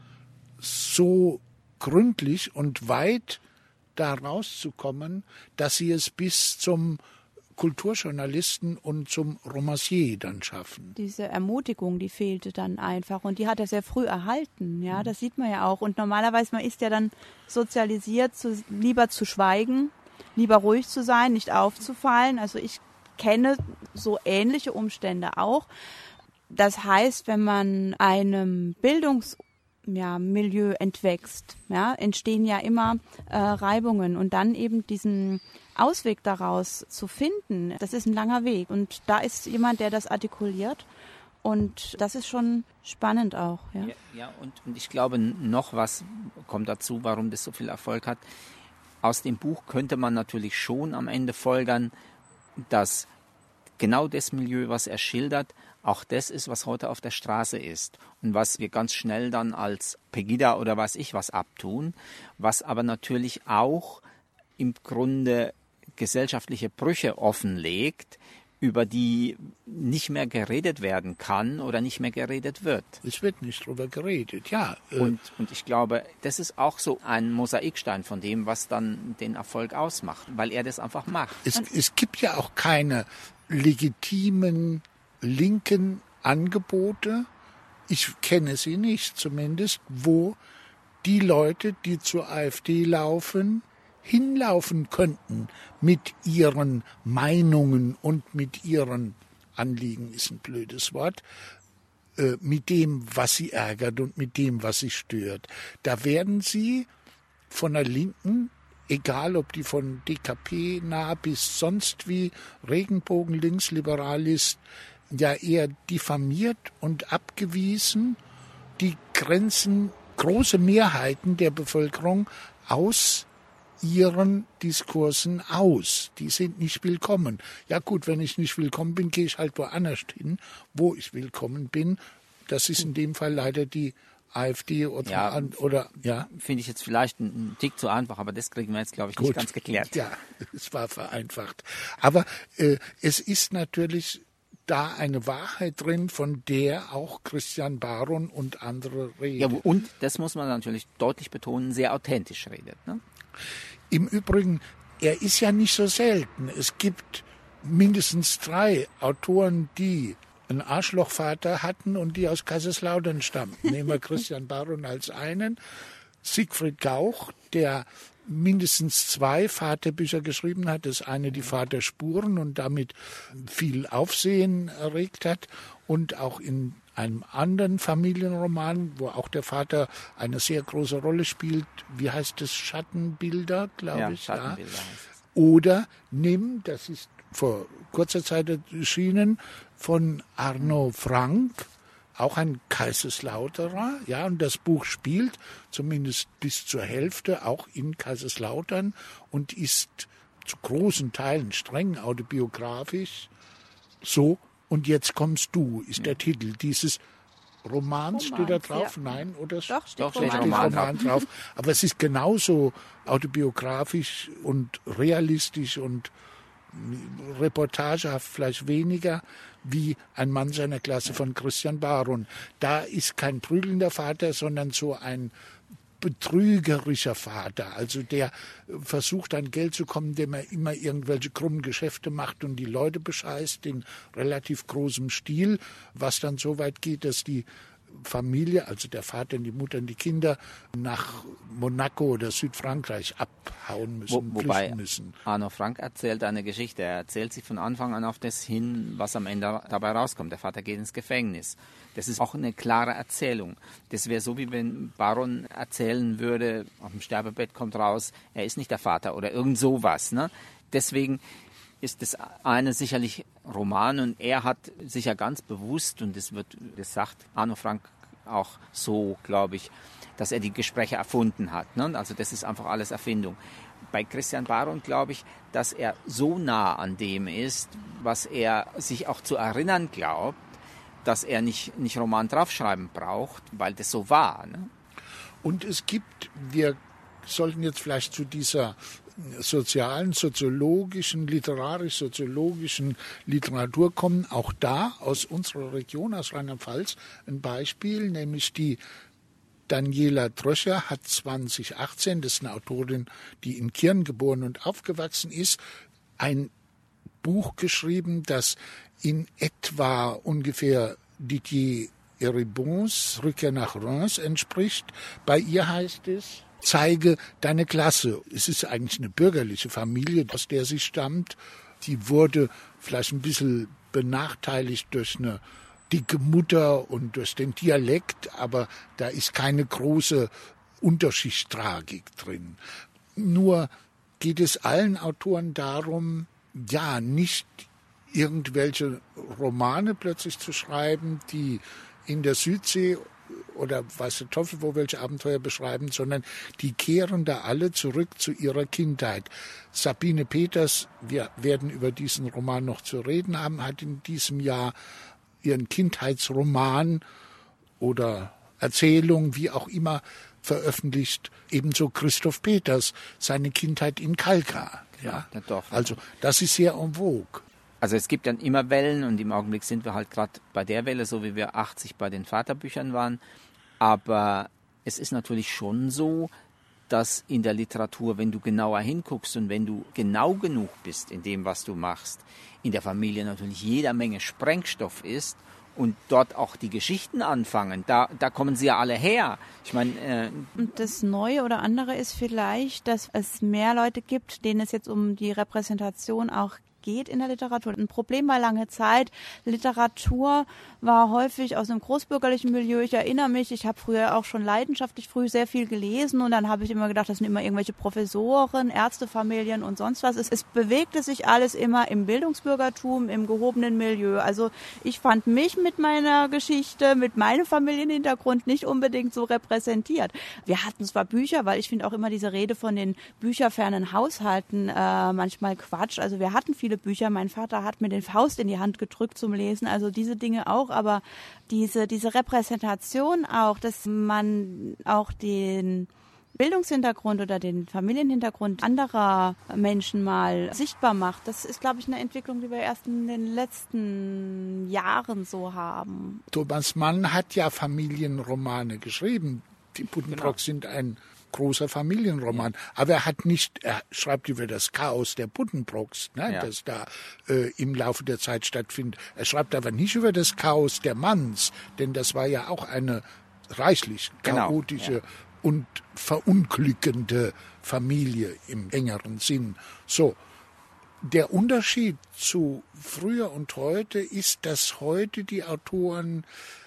A: so gründlich und weit da rauszukommen, dass sie es bis zum Kulturjournalisten und zum Romancier dann schaffen.
C: Diese Ermutigung, die fehlte dann einfach und die hat er sehr früh erhalten, ja, das sieht man ja auch. Und normalerweise, man ist ja dann sozialisiert, lieber zu schweigen, lieber ruhig zu sein, nicht aufzufallen. Also ich kenne so ähnliche Umstände auch. Das heißt, wenn man einem Bildungsmilieu entwächst, ja, entstehen ja immer Reibungen und dann eben diesen Ausweg daraus zu finden, das ist ein langer Weg. Und da ist jemand, der das artikuliert. Und das ist schon spannend auch.
B: Ja, und ich glaube, noch was kommt dazu, warum das so viel Erfolg hat. Aus dem Buch könnte man natürlich schon am Ende folgern, dass genau das Milieu, was er schildert, auch das ist, was heute auf der Straße ist und was wir ganz schnell dann als Pegida oder weiß ich was abtun, was aber natürlich auch im Grunde gesellschaftliche Brüche offenlegt, über die nicht mehr geredet werden kann oder nicht mehr geredet wird.
A: Es wird nicht drüber geredet, ja.
B: Und ich glaube, das ist auch so ein Mosaikstein von dem, was dann den Erfolg ausmacht, weil er das einfach macht.
A: Es gibt ja auch keine legitimen linken Angebote, ich kenne sie nicht zumindest, wo die Leute, die zur AfD laufen, hinlaufen könnten mit ihren Meinungen und mit ihren Anliegen, ist ein blödes Wort, mit dem, was sie ärgert und mit dem, was sie stört. Da werden sie von der Linken, egal ob die von DKP nah bis sonst wie Regenbogen linksliberal ist, ja eher diffamiert und abgewiesen. Die grenzen große Mehrheiten der Bevölkerung aus ihren Diskursen aus. Die sind nicht willkommen. Ja gut, wenn ich nicht willkommen bin, gehe ich halt woanders hin, wo ich willkommen bin. Das ist in dem Fall leider die AfD oder.
B: Finde ich jetzt vielleicht ein Tick zu einfach, aber das kriegen wir jetzt, glaube ich, nicht ganz geklärt.
A: Ja, es war vereinfacht. Aber es ist natürlich da eine Wahrheit drin, von der auch Christian Baron und andere reden.
B: Ja, und das muss man natürlich deutlich betonen, sehr authentisch redet, ne?
A: Im Übrigen, er ist ja nicht so selten. Es gibt mindestens 3 Autoren, die einen Arschlochvater hatten und die aus Kaiserslautern stammten. Nehmen wir Christian Baron als einen. Siegfried Gauch, der mindestens 2 Vaterbücher geschrieben hat. Das eine die Vaterspuren und damit viel Aufsehen erregt hat. Und auch in einem anderen Familienroman, wo auch der Vater eine sehr große Rolle spielt. Wie heißt es? Schattenbilder, glaube ich.
B: Schattenbilder. Ja.
A: Oder Nimm, das ist vor kurzer Zeit erschienen, von Arno Frank, auch ein Kaiserslauterer. Ja, und das Buch spielt zumindest bis zur Hälfte auch in Kaiserslautern und ist zu großen Teilen streng autobiografisch. So, und jetzt kommst du, ist der Titel dieses Romans, steht da drauf? Ja. Nein, oder?
C: Doch, steht
A: Roman drauf. Aber es ist genauso autobiografisch und realistisch und reportagehaft vielleicht weniger wie Ein Mann seiner Klasse von Christian Baron. Da ist kein prügelnder Vater, sondern so ein betrügerischer Vater, also der versucht an Geld zu kommen, indem er immer irgendwelche krummen Geschäfte macht und die Leute bescheißt in relativ großem Stil, was dann so weit geht, dass die Familie, also der Vater und die Mutter und die Kinder, nach Monaco oder Südfrankreich abhauen müssen,
B: Wobei
A: müssen.
B: Arno Frank erzählt eine Geschichte. Er erzählt sie von Anfang an auf das hin, was am Ende dabei rauskommt. Der Vater geht ins Gefängnis. Das ist auch eine klare Erzählung. Das wäre so, wie wenn Baron erzählen würde, auf dem Sterbebett kommt raus, er ist nicht der Vater oder irgend sowas. Ne? Deswegen ist das eine sicherlich Roman und er hat sicher ganz bewusst, und das sagt Arno Frank auch so, glaube ich, dass er die Gespräche erfunden hat. Ne? Also das ist einfach alles Erfindung. Bei Christian Baron glaube ich, dass er so nah an dem ist, was er sich auch zu erinnern glaubt, dass er nicht Roman draufschreiben braucht, weil das so war. Ne?
A: Und wir sollten jetzt vielleicht zu dieser sozialen, soziologischen, literarisch-soziologischen Literatur kommen. Auch da aus unserer Region, aus Rheinland-Pfalz, ein Beispiel, nämlich die Daniela Tröscher hat 2018, das ist eine Autorin, die in Kirn geboren und aufgewachsen ist, ein Buch geschrieben, das in etwa ungefähr Didier Eribons Rückkehr nach Reims entspricht. Bei ihr heißt es: Zeige deine Klasse. Es ist eigentlich eine bürgerliche Familie, aus der sie stammt. Die wurde vielleicht ein bisschen benachteiligt durch eine dicke Mutter und durch den Dialekt, aber da ist keine große Unterschichtstragik drin. Nur geht es allen Autoren darum, ja, nicht irgendwelche Romane plötzlich zu schreiben, die in der Südsee oder weiß der Teufel, wo welche Abenteuer beschreiben, sondern die kehren da alle zurück zu ihrer Kindheit. Sabine Peters, wir werden über diesen Roman noch zu reden haben, hat in diesem Jahr ihren Kindheitsroman oder Erzählung, wie auch immer, veröffentlicht. Ebenso Christoph Peters, seine Kindheit in Kalkar. Ja? Also das ist sehr en vogue.
B: Also es gibt dann immer Wellen und im Augenblick sind wir halt gerade bei der Welle, so wie wir 80 bei den Vaterbüchern waren. Aber es ist natürlich schon so, dass in der Literatur, wenn du genauer hinguckst und wenn du genau genug bist in dem, was du machst, in der Familie natürlich jeder Menge Sprengstoff ist und dort auch die Geschichten anfangen. Da kommen sie ja alle her. Ich meine,
C: und das Neue oder andere ist vielleicht, dass es mehr Leute gibt, denen es jetzt um die Repräsentation auch geht in der Literatur. Ein Problem war lange Zeit, Literatur war häufig aus einem großbürgerlichen Milieu. Ich erinnere mich, ich habe früher auch schon leidenschaftlich früh sehr viel gelesen und dann habe ich immer gedacht, das sind immer irgendwelche Professoren, Ärztefamilien und sonst was. Es bewegte sich alles immer im Bildungsbürgertum, im gehobenen Milieu. Also ich fand mich mit meiner Geschichte, mit meinem Familienhintergrund nicht unbedingt so repräsentiert. Wir hatten zwar Bücher, weil ich finde auch immer diese Rede von den bücherfernen Haushalten manchmal Quatsch. Also wir hatten viele Bücher. Mein Vater hat mir den Faust in die Hand gedrückt zum Lesen, also diese Dinge auch, aber diese Repräsentation auch, dass man auch den Bildungshintergrund oder den Familienhintergrund anderer Menschen mal sichtbar macht, das ist, glaube ich, eine Entwicklung, die wir erst in den letzten Jahren so haben.
A: Thomas Mann hat ja Familienromane geschrieben. Die Buddenbrooks sind ein großer Familienroman. Ja. Aber er schreibt über das Chaos der Buddenbrooks, das da im Laufe der Zeit stattfindet. Er schreibt aber nicht über das Chaos der Manns, denn das war ja auch eine reichlich chaotische und verunglückende Familie im engeren Sinn. So, der Unterschied zu früher und heute ist, dass heute die Autoren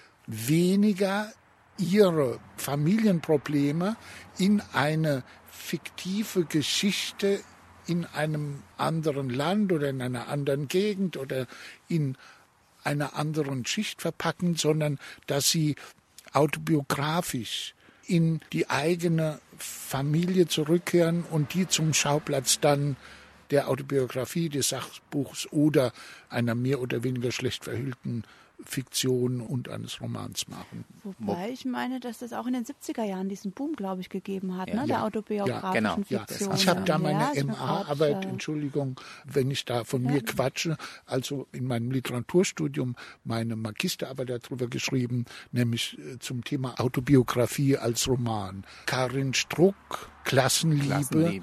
A: weniger ihre Familienprobleme in eine fiktive Geschichte in einem anderen Land oder in einer anderen Gegend oder in einer anderen Schicht verpacken, sondern dass sie autobiografisch in die eigene Familie zurückkehren und die zum Schauplatz dann der Autobiografie, des Sachbuchs oder einer mehr oder weniger schlecht verhüllten Fiktion und eines Romans machen.
C: Wobei ich meine, dass das auch in den 70er Jahren diesen Boom, glaube ich, gegeben hat, der autobiografischen Fiktion.
A: Ja. Ich habe da meine MA-Arbeit, Entschuldigung, wenn ich da von mir quatsche, also in meinem Literaturstudium meine Magisterarbeit darüber geschrieben, nämlich zum Thema Autobiografie als Roman. Karin Struck, Klassenliebe,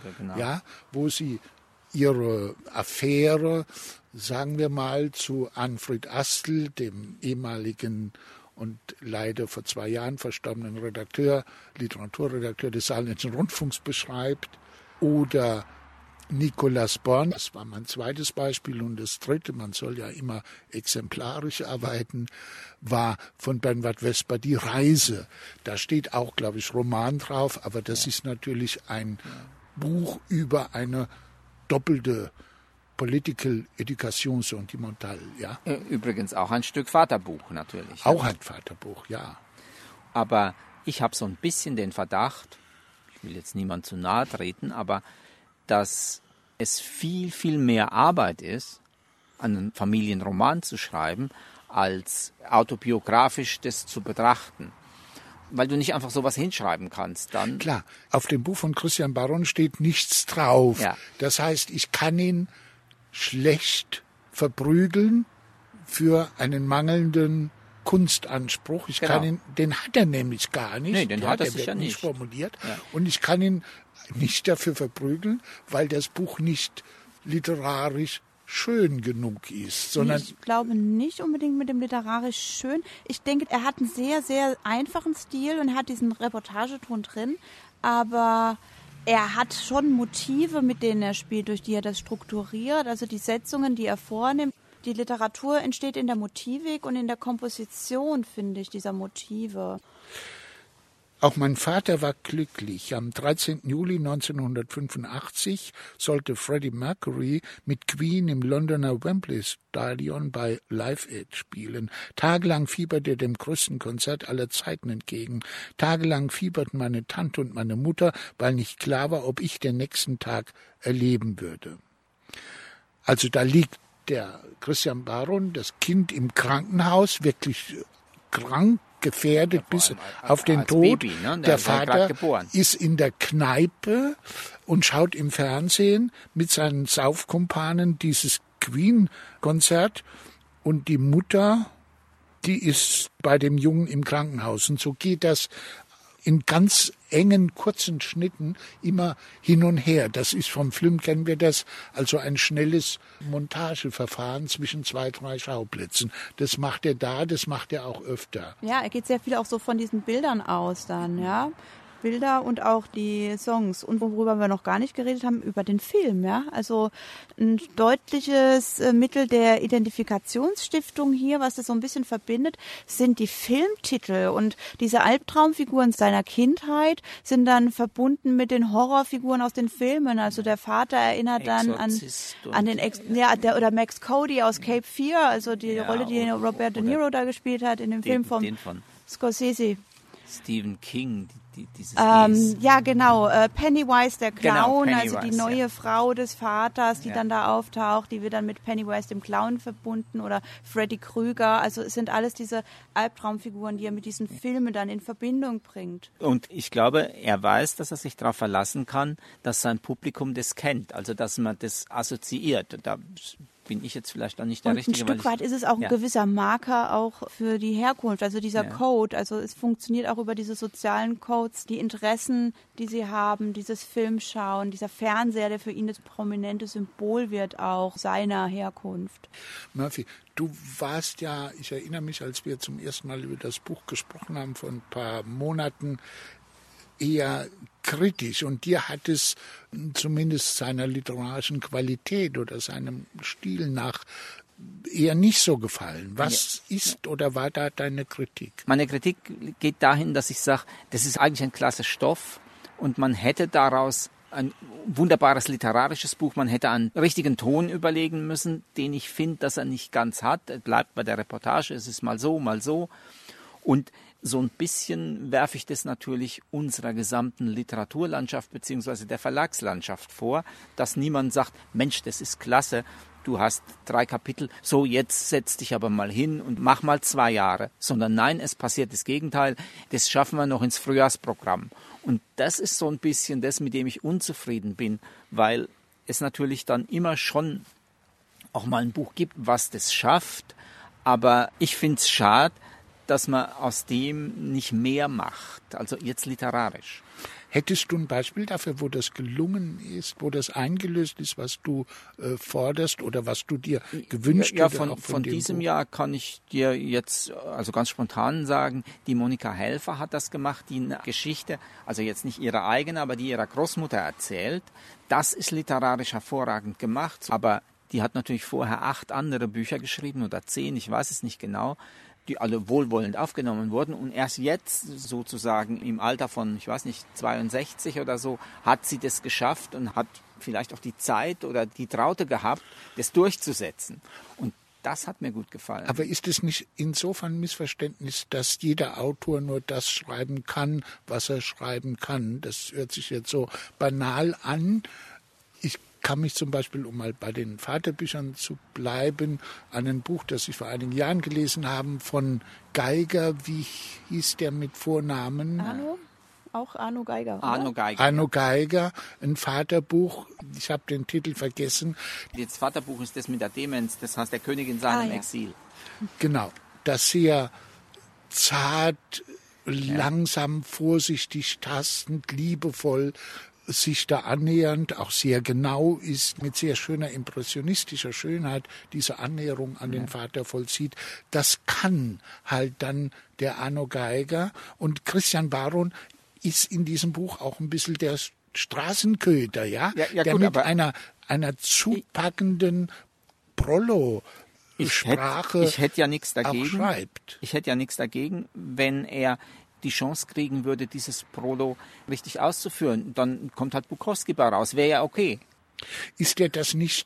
A: wo sie ihre Affäre, sagen wir mal, zu Anfred Astel, dem ehemaligen und leider vor 2 Jahren verstorbenen Literaturredakteur des Saarländischen Rundfunks beschreibt. Oder Nicolas Born, das war mein zweites Beispiel. Und das dritte, man soll ja immer exemplarisch arbeiten, war von Bernward Vesper Die Reise. Da steht auch, glaube ich, Roman drauf, aber das ist natürlich ein Buch über eine doppelte Political Education Sentimentale. Ja?
B: Übrigens auch ein Stück Vaterbuch natürlich.
A: Auch ein Vaterbuch, ja.
B: Aber ich habe so ein bisschen den Verdacht, ich will jetzt niemand zu nahe treten, aber dass es viel, viel mehr Arbeit ist, einen Familienroman zu schreiben, als autobiografisch das zu betrachten. Weil du nicht einfach sowas hinschreiben kannst. Dann
A: klar, auf dem Buch von Christian Baron steht nichts drauf.
B: Ja.
A: Das heißt, ich kann ihn schlecht verprügeln für einen mangelnden Kunstanspruch. Ich kann ihn, den hat er nämlich gar nicht.
B: Nee, den hat er sicher
A: nicht
B: nicht
A: formuliert.
B: Ja.
A: Und ich kann ihn nicht dafür verprügeln, weil das Buch nicht literarisch schön genug ist, sondern
C: ich glaube nicht unbedingt mit dem literarisch schön. Ich denke, er hat einen sehr, sehr einfachen Stil und hat diesen Reportageton drin, aber er hat schon Motive, mit denen er spielt, durch die er das strukturiert, also die Setzungen, die er vornimmt. Die Literatur entsteht in der Motivik und in der Komposition, finde ich, dieser Motive.
A: Auch mein Vater war glücklich. Am 13. Juli 1985 sollte Freddie Mercury mit Queen im Londoner Wembley Stadion bei Live Aid spielen. Tagelang fieberte er dem größten Konzert aller Zeiten entgegen. Tagelang fieberten meine Tante und meine Mutter, weil nicht klar war, ob ich den nächsten Tag erleben würde. Also da liegt der Christian Baron, das Kind im Krankenhaus, wirklich krank, gefährdet bis auf den Tod.
B: Baby, ne?
A: Der Vater ist in der Kneipe und schaut im Fernsehen mit seinen Saufkumpanen dieses Queen-Konzert und die Mutter, die ist bei dem Jungen im Krankenhaus. Und so geht das in ganz engen, kurzen Schnitten immer hin und her. Das ist vom Film, kennen wir das, also ein schnelles Montageverfahren zwischen 2, 3 Schauplätzen. Das macht er da, das macht er auch öfter.
C: Ja, er geht sehr viel auch so von diesen Bildern aus dann, ja. Bilder und auch die Songs. Und worüber wir noch gar nicht geredet haben, über den Film, ja. Also ein deutliches Mittel der Identifikationsstiftung hier, was das so ein bisschen verbindet, sind die Filmtitel. Und diese Albtraumfiguren seiner Kindheit sind dann verbunden mit den Horrorfiguren aus den Filmen. Also der Vater erinnert dann an den oder Max Cody aus Cape Fear, also die Rolle, die Robert De Niro da gespielt hat in dem Film von Scorsese.
B: Stephen King, dieses
C: ja, genau. Pennywise, der Clown,
B: genau, Pennywise,
C: also die neue Frau des Vaters, die dann da auftaucht, die wird dann mit Pennywise, dem Clown, verbunden, oder Freddy Krüger. Also es sind alles diese Albtraumfiguren, die er mit diesen Filmen dann in Verbindung bringt.
B: Und ich glaube, er weiß, dass er sich darauf verlassen kann, dass sein Publikum das kennt, also dass man das assoziiert. Da bin ich jetzt vielleicht auch nicht der Richtige.
C: Ein Stück weit ist es auch ein gewisser Marker auch für die Herkunft, also dieser Code. Also es funktioniert auch über diese sozialen Codes, die Interessen, die sie haben, dieses Filmschauen, dieser Fernseher, der für ihn das prominente Symbol wird auch seiner Herkunft.
A: Murphy, du warst ja, ich erinnere mich, als wir zum ersten Mal über das Buch gesprochen haben, vor ein paar Monaten, eher kritisch, und dir hat es zumindest seiner literarischen Qualität oder seinem Stil nach eher nicht so gefallen. Was ist oder war da deine Kritik?
B: Meine Kritik geht dahin, dass ich sage, das ist eigentlich ein klasse Stoff und man hätte daraus ein wunderbares literarisches Buch, man hätte einen richtigen Ton überlegen müssen, den ich finde, dass er nicht ganz hat. Er bleibt bei der Reportage, es ist mal so, mal so. Und so ein bisschen werfe ich das natürlich unserer gesamten Literaturlandschaft bzw. der Verlagslandschaft vor, dass niemand sagt, Mensch, das ist klasse, du hast 3 Kapitel, so jetzt setz dich aber mal hin und mach mal 2 Jahre. Sondern nein, es passiert das Gegenteil, das schaffen wir noch ins Frühjahrsprogramm. Und das ist so ein bisschen das, mit dem ich unzufrieden bin, weil es natürlich dann immer schon auch mal ein Buch gibt, was das schafft. Aber ich finde es schade, dass man aus dem nicht mehr macht, also jetzt literarisch.
A: Hättest du ein Beispiel dafür, wo das gelungen ist, wo das eingelöst ist, was du forderst oder was du dir gewünscht
B: ja,
A: hättest?
B: Von diesem Buch? Jahr kann ich dir jetzt also ganz spontan sagen, die Monika Helfer hat das gemacht, die eine Geschichte, also jetzt nicht ihre eigene, aber die ihrer Großmutter erzählt. Das ist literarisch hervorragend gemacht, aber die hat natürlich vorher 8 andere Bücher geschrieben oder 10, ich weiß es nicht genau, die alle wohlwollend aufgenommen wurden. Und erst jetzt, sozusagen im Alter von, ich weiß nicht, 62 oder so, hat sie das geschafft und hat vielleicht auch die Zeit oder die Traute gehabt, das durchzusetzen. Und das hat mir gut gefallen.
A: Aber ist es nicht insofern ein Missverständnis, dass jeder Autor nur das schreiben kann, was er schreiben kann? Das hört sich jetzt so banal an. Ich kann mich zum Beispiel, um mal bei den Vaterbüchern zu bleiben, an ein Buch, das ich vor einigen Jahren gelesen habe, von Geiger, wie hieß der mit Vornamen?
C: Arno? Auch Arno Geiger. Oder?
B: Arno Geiger.
A: Arno Geiger, ein Vaterbuch, ich habe den Titel vergessen.
B: Das Vaterbuch ist das mit der Demenz, das heißt der König in seinem Exil.
A: Genau, das sehr zart, langsam, vorsichtig, tastend, liebevoll sich da annähernd, auch sehr genau ist, mit sehr schöner impressionistischer Schönheit diese Annäherung an den Vater vollzieht. Das kann halt dann der Arno Geiger. Und Christian Baron ist in diesem Buch auch ein bisschen der Straßenköter, ja der gut, mit einer zupackenden Prollo-Sprache
B: ich hätte ja nichts dagegen,
A: auch schreibt.
B: Ich hätte ja nichts dagegen, wenn er die Chance kriegen würde, dieses Prolo richtig auszuführen. Dann kommt halt Bukowski bei raus. Wäre ja okay.
A: Ist der das nicht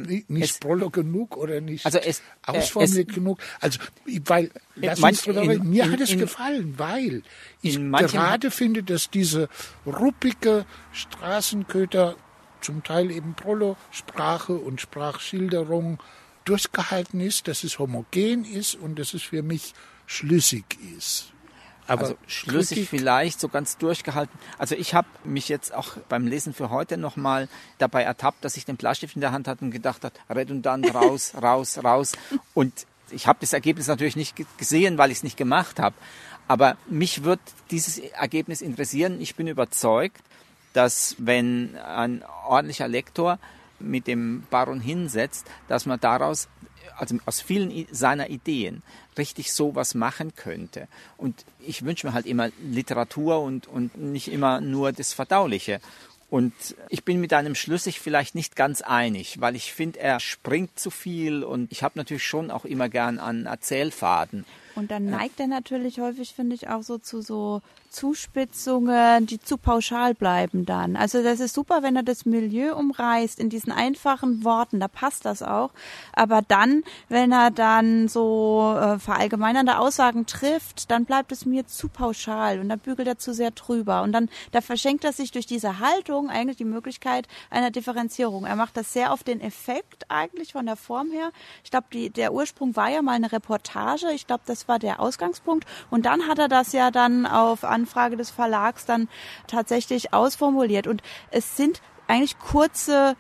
A: Prolo genug oder nicht ausformuliert genug? Also, weil, mir hat es gefallen, weil ich gerade finde, dass diese ruppige Straßenköter, zum Teil eben Prolo-Sprache und Sprachschilderung durchgehalten ist, dass es homogen ist und dass es für mich schlüssig ist. Aber
B: also schlüssig vielleicht, so ganz durchgehalten. Also ich habe mich jetzt auch beim Lesen für heute nochmal dabei ertappt, dass ich den Bleistift in der Hand hatte und gedacht habe, redundant, raus, raus. Und ich habe das Ergebnis natürlich nicht gesehen, weil ich es nicht gemacht habe. Aber mich wird dieses Ergebnis interessieren. Ich bin überzeugt, dass wenn ein ordentlicher Lektor mit dem Baron hinsetzt, dass man daraus, also aus vielen seiner Ideen, richtig sowas machen könnte. Und ich wünsche mir halt immer Literatur und nicht immer nur das Verdauliche. Und ich bin mit einem schlüssig vielleicht nicht ganz einig, weil ich finde, er springt zu viel und ich habe natürlich schon auch immer gern an Erzählfaden.
C: Und dann neigt er natürlich häufig, finde ich, auch so zu so Zuspitzungen, die zu pauschal bleiben dann. Also das ist super, wenn er das Milieu umreißt in diesen einfachen Worten, da passt das auch. Aber dann, wenn er dann so verallgemeinernde Aussagen trifft, dann bleibt es mir zu pauschal und dann bügelt er zu sehr drüber. Und dann da verschenkt er sich durch diese Haltung eigentlich die Möglichkeit einer Differenzierung. Er macht das sehr auf den Effekt eigentlich von der Form her. Ich glaube, der Ursprung war ja mal eine Reportage. Ich glaube, das war der Ausgangspunkt. Und dann hat er das ja dann auf Anfrage des Verlags dann tatsächlich ausformuliert. Und es sind eigentlich kurze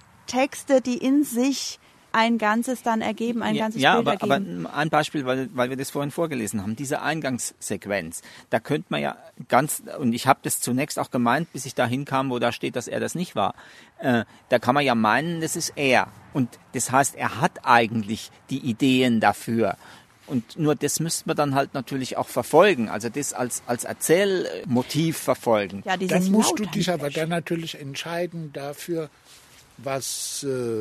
C: Texte, die in sich ein Ganzes dann ergeben, ein ganzes Bild ergeben.
B: Aber ein Beispiel, weil wir das vorhin vorgelesen haben, diese Eingangssequenz, da könnte man ja und ich habe das zunächst auch gemeint, bis ich da hinkam, wo da steht, dass er das nicht war, da kann man ja meinen, das ist er. Und das heißt, er hat eigentlich die Ideen dafür. Und nur das müsste man dann halt natürlich auch verfolgen, also das als Erzählmotiv verfolgen.
C: Ja,
A: dann musst du dich aber dann natürlich entscheiden dafür, was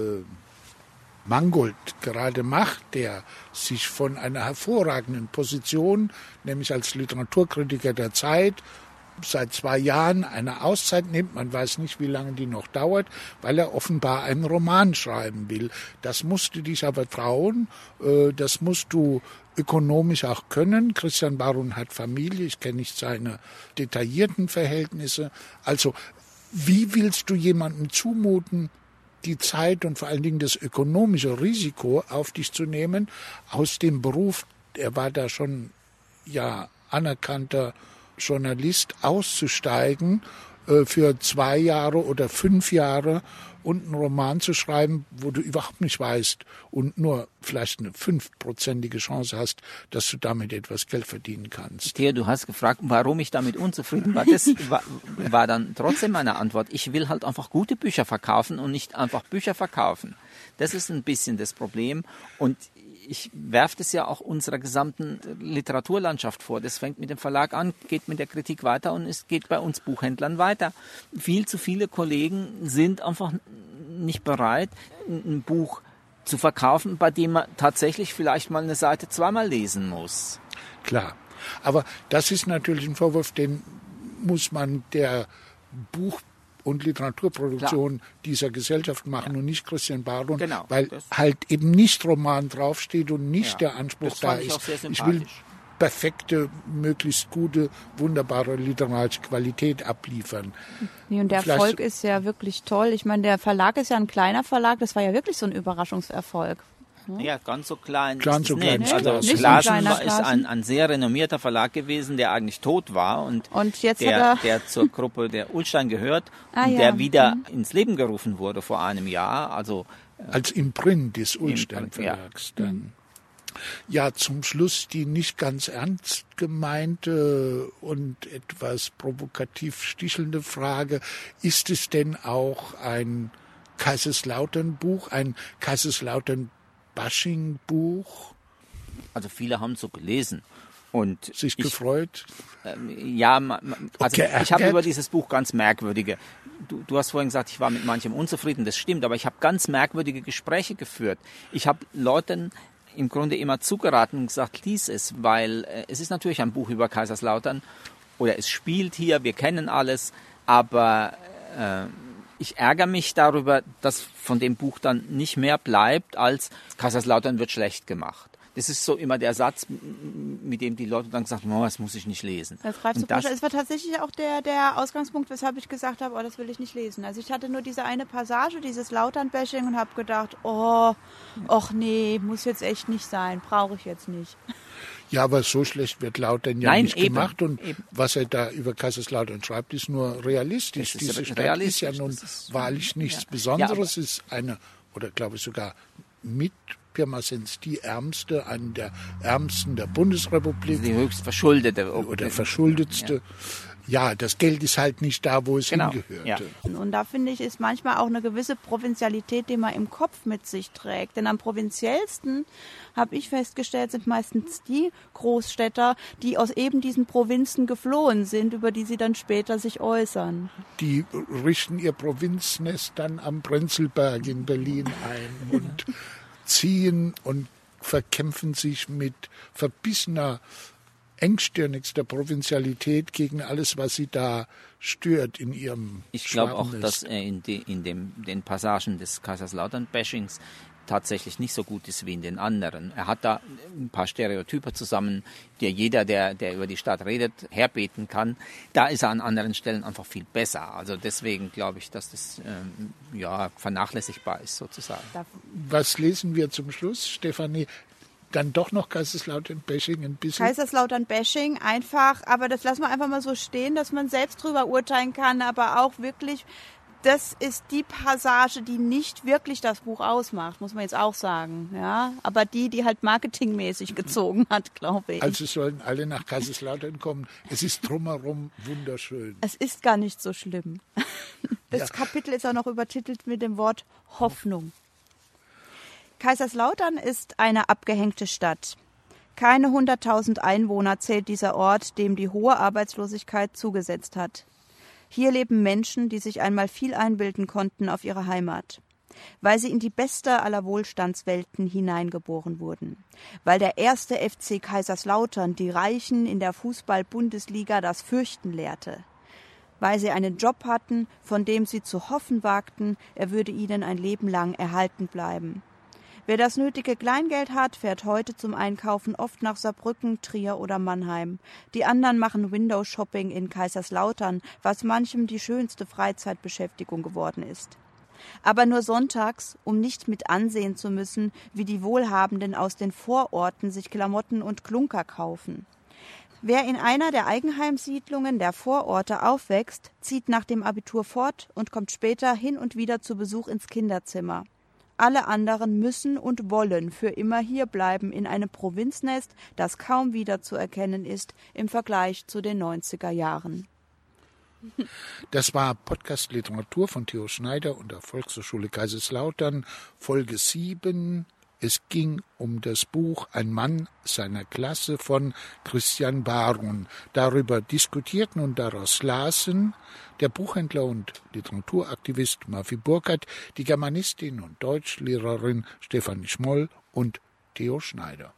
A: Mangold gerade macht, der sich von einer hervorragenden Position, nämlich als Literaturkritiker der Zeit, seit 2 Jahren eine Auszeit nimmt, man weiß nicht, wie lange die noch dauert, weil er offenbar einen Roman schreiben will. Das musst du dich aber trauen, das musst du ökonomisch auch können. Christian Baron hat Familie, ich kenne nicht seine detaillierten Verhältnisse. Also, wie willst du jemandem zumuten, die Zeit und vor allen Dingen das ökonomische Risiko auf dich zu nehmen, aus dem Beruf, er war da schon anerkannter Journalist, auszusteigen, für 2 Jahre oder 5 Jahre und einen Roman zu schreiben, wo du überhaupt nicht weißt und nur vielleicht eine 5%ige Chance hast, dass du damit etwas Geld verdienen kannst.
B: Thea, du hast gefragt, warum ich damit unzufrieden war. Das war dann trotzdem meine Antwort. Ich will halt einfach gute Bücher verkaufen und nicht einfach Bücher verkaufen. Das ist ein bisschen das Problem. Und ich werfe das ja auch unserer gesamten Literaturlandschaft vor. Das fängt mit dem Verlag an, geht mit der Kritik weiter und es geht bei uns Buchhändlern weiter. Viel zu viele Kollegen sind einfach nicht bereit, ein Buch zu verkaufen, bei dem man tatsächlich vielleicht mal eine Seite zweimal lesen muss.
A: Klar, aber das ist natürlich ein Vorwurf, den muss man der Buch- und Literaturproduktion dieser Gesellschaft machen und nicht Christian Baron, weil halt eben nicht Roman draufsteht und nicht der Anspruch da ist. Ich will perfekte, möglichst gute, wunderbare literarische Qualität abliefern.
C: Nee, und der Erfolg ist ja wirklich toll. Ich meine, der Verlag ist ja ein kleiner Verlag, das war ja wirklich so ein Überraschungserfolg.
B: Ja, ganz so klein
A: ist es nicht.
B: Also Klassen ist ein sehr renommierter Verlag gewesen, der eigentlich tot war und
C: jetzt
B: der zur Gruppe der Ullstein gehört und der wieder ins Leben gerufen wurde vor einem Jahr. Also
A: als Imprint des Ullstein Verlags dann. Ja, zum Schluss die nicht ganz ernst gemeinte und etwas provokativ stichelnde Frage: Ist es denn auch ein Kaiserslautern-Buch, ein Kaiserslautern-Bashing-Buch?
B: Also viele haben es so gelesen. Und
A: sich gefreut?
B: Ja, also ich habe über dieses Buch ganz merkwürdige, du hast vorhin gesagt, ich war mit manchem unzufrieden, das stimmt, aber ich habe ganz merkwürdige Gespräche geführt. Ich habe Leuten im Grunde immer zugeraten und gesagt, lies es, weil es ist natürlich ein Buch über Kaiserslautern oder es spielt hier, wir kennen alles, aber ich ärgere mich darüber, dass von dem Buch dann nicht mehr bleibt, als Kaiserslautern wird schlecht gemacht. Das ist so immer der Satz, mit dem die Leute dann sagen, das muss ich nicht lesen.
C: Das es war tatsächlich auch der Ausgangspunkt, weshalb ich gesagt habe, das will ich nicht lesen. Also ich hatte nur diese eine Passage, dieses Lautern-Bashing und habe gedacht, nee, muss jetzt echt nicht sein, brauche ich jetzt nicht.
A: Ja, aber so schlecht wird Lautern nicht gemacht und was er da über Kaiserslautern schreibt, ist nur realistisch. Diese Stadt ist ja nun wahrlich nichts Besonderes, ist eine, oder glaube ich sogar mit Pirmasens die ärmste, eine der ärmsten der Bundesrepublik.
B: Die höchst verschuldete.
A: Oder verschuldetste. Ja, das Geld ist halt nicht da, wo es hingehört.
C: Ja. Und da finde ich, ist manchmal auch eine gewisse Provinzialität, die man im Kopf mit sich trägt. Denn am provinziellsten, habe ich festgestellt, sind meistens die Großstädter, die aus eben diesen Provinzen geflohen sind, über die sie dann später sich äußern.
A: Die richten ihr Provinznest dann am Prenzlberg in Berlin ein und ziehen und verkämpfen sich mit verbissener, engstirnigster Provinzialität gegen alles, was sie da stört in ihrem
B: Ich glaube auch, dass er in den Passagen des Kaiserslautern-Bashings tatsächlich nicht so gut ist wie in den anderen. Er hat da ein paar Stereotype zusammen, die jeder, der über die Stadt redet, herbeten kann. Da ist er an anderen Stellen einfach viel besser. Also deswegen glaube ich, dass das vernachlässigbar ist sozusagen.
A: Was lesen wir zum Schluss, Stefanie? Dann doch noch Kaiserslautern-Bashing ein bisschen?
C: Kaiserslautern-Bashing einfach, aber das lassen wir einfach mal so stehen, dass man selbst drüber urteilen kann, aber auch wirklich, das ist die Passage, die nicht wirklich das Buch ausmacht, muss man jetzt auch sagen. Ja? Aber die halt marketingmäßig gezogen hat, glaube ich.
A: Also sollen alle nach Kaiserslautern kommen. Es ist drumherum wunderschön.
C: Es ist gar nicht so schlimm. Das Kapitel ist auch noch übertitelt mit dem Wort Hoffnung. Kaiserslautern ist eine abgehängte Stadt. Keine 100.000 Einwohner zählt dieser Ort, dem die hohe Arbeitslosigkeit zugesetzt hat. Hier leben Menschen, die sich einmal viel einbilden konnten auf ihre Heimat. Weil sie in die beste aller Wohlstandswelten hineingeboren wurden. Weil der erste FC Kaiserslautern die Reichen in der Fußball-Bundesliga das Fürchten lehrte. Weil sie einen Job hatten, von dem sie zu hoffen wagten, er würde ihnen ein Leben lang erhalten bleiben. Wer das nötige Kleingeld hat, fährt heute zum Einkaufen oft nach Saarbrücken, Trier oder Mannheim. Die anderen machen Window-Shopping in Kaiserslautern, was manchem die schönste Freizeitbeschäftigung geworden ist. Aber nur sonntags, um nicht mit ansehen zu müssen, wie die Wohlhabenden aus den Vororten sich Klamotten und Klunker kaufen. Wer in einer der Eigenheimsiedlungen der Vororte aufwächst, zieht nach dem Abitur fort und kommt später hin und wieder zu Besuch ins Kinderzimmer. Alle anderen müssen und wollen für immer hierbleiben in einem Provinznest, das kaum wiederzuerkennen ist im Vergleich zu den 90er Jahren.
A: Das war Podcast Literatur von Theo Schneider und der Volkshochschule Kaiserslautern, Folge 7. Es ging um das Buch Ein Mann seiner Klasse von Christian Barun. Darüber diskutierten und daraus lasen der Buchhändler und Literaturaktivist Murphy Burkhardt, die Germanistin und Deutschlehrerin Stefanie Schmoll und Theo Schneider.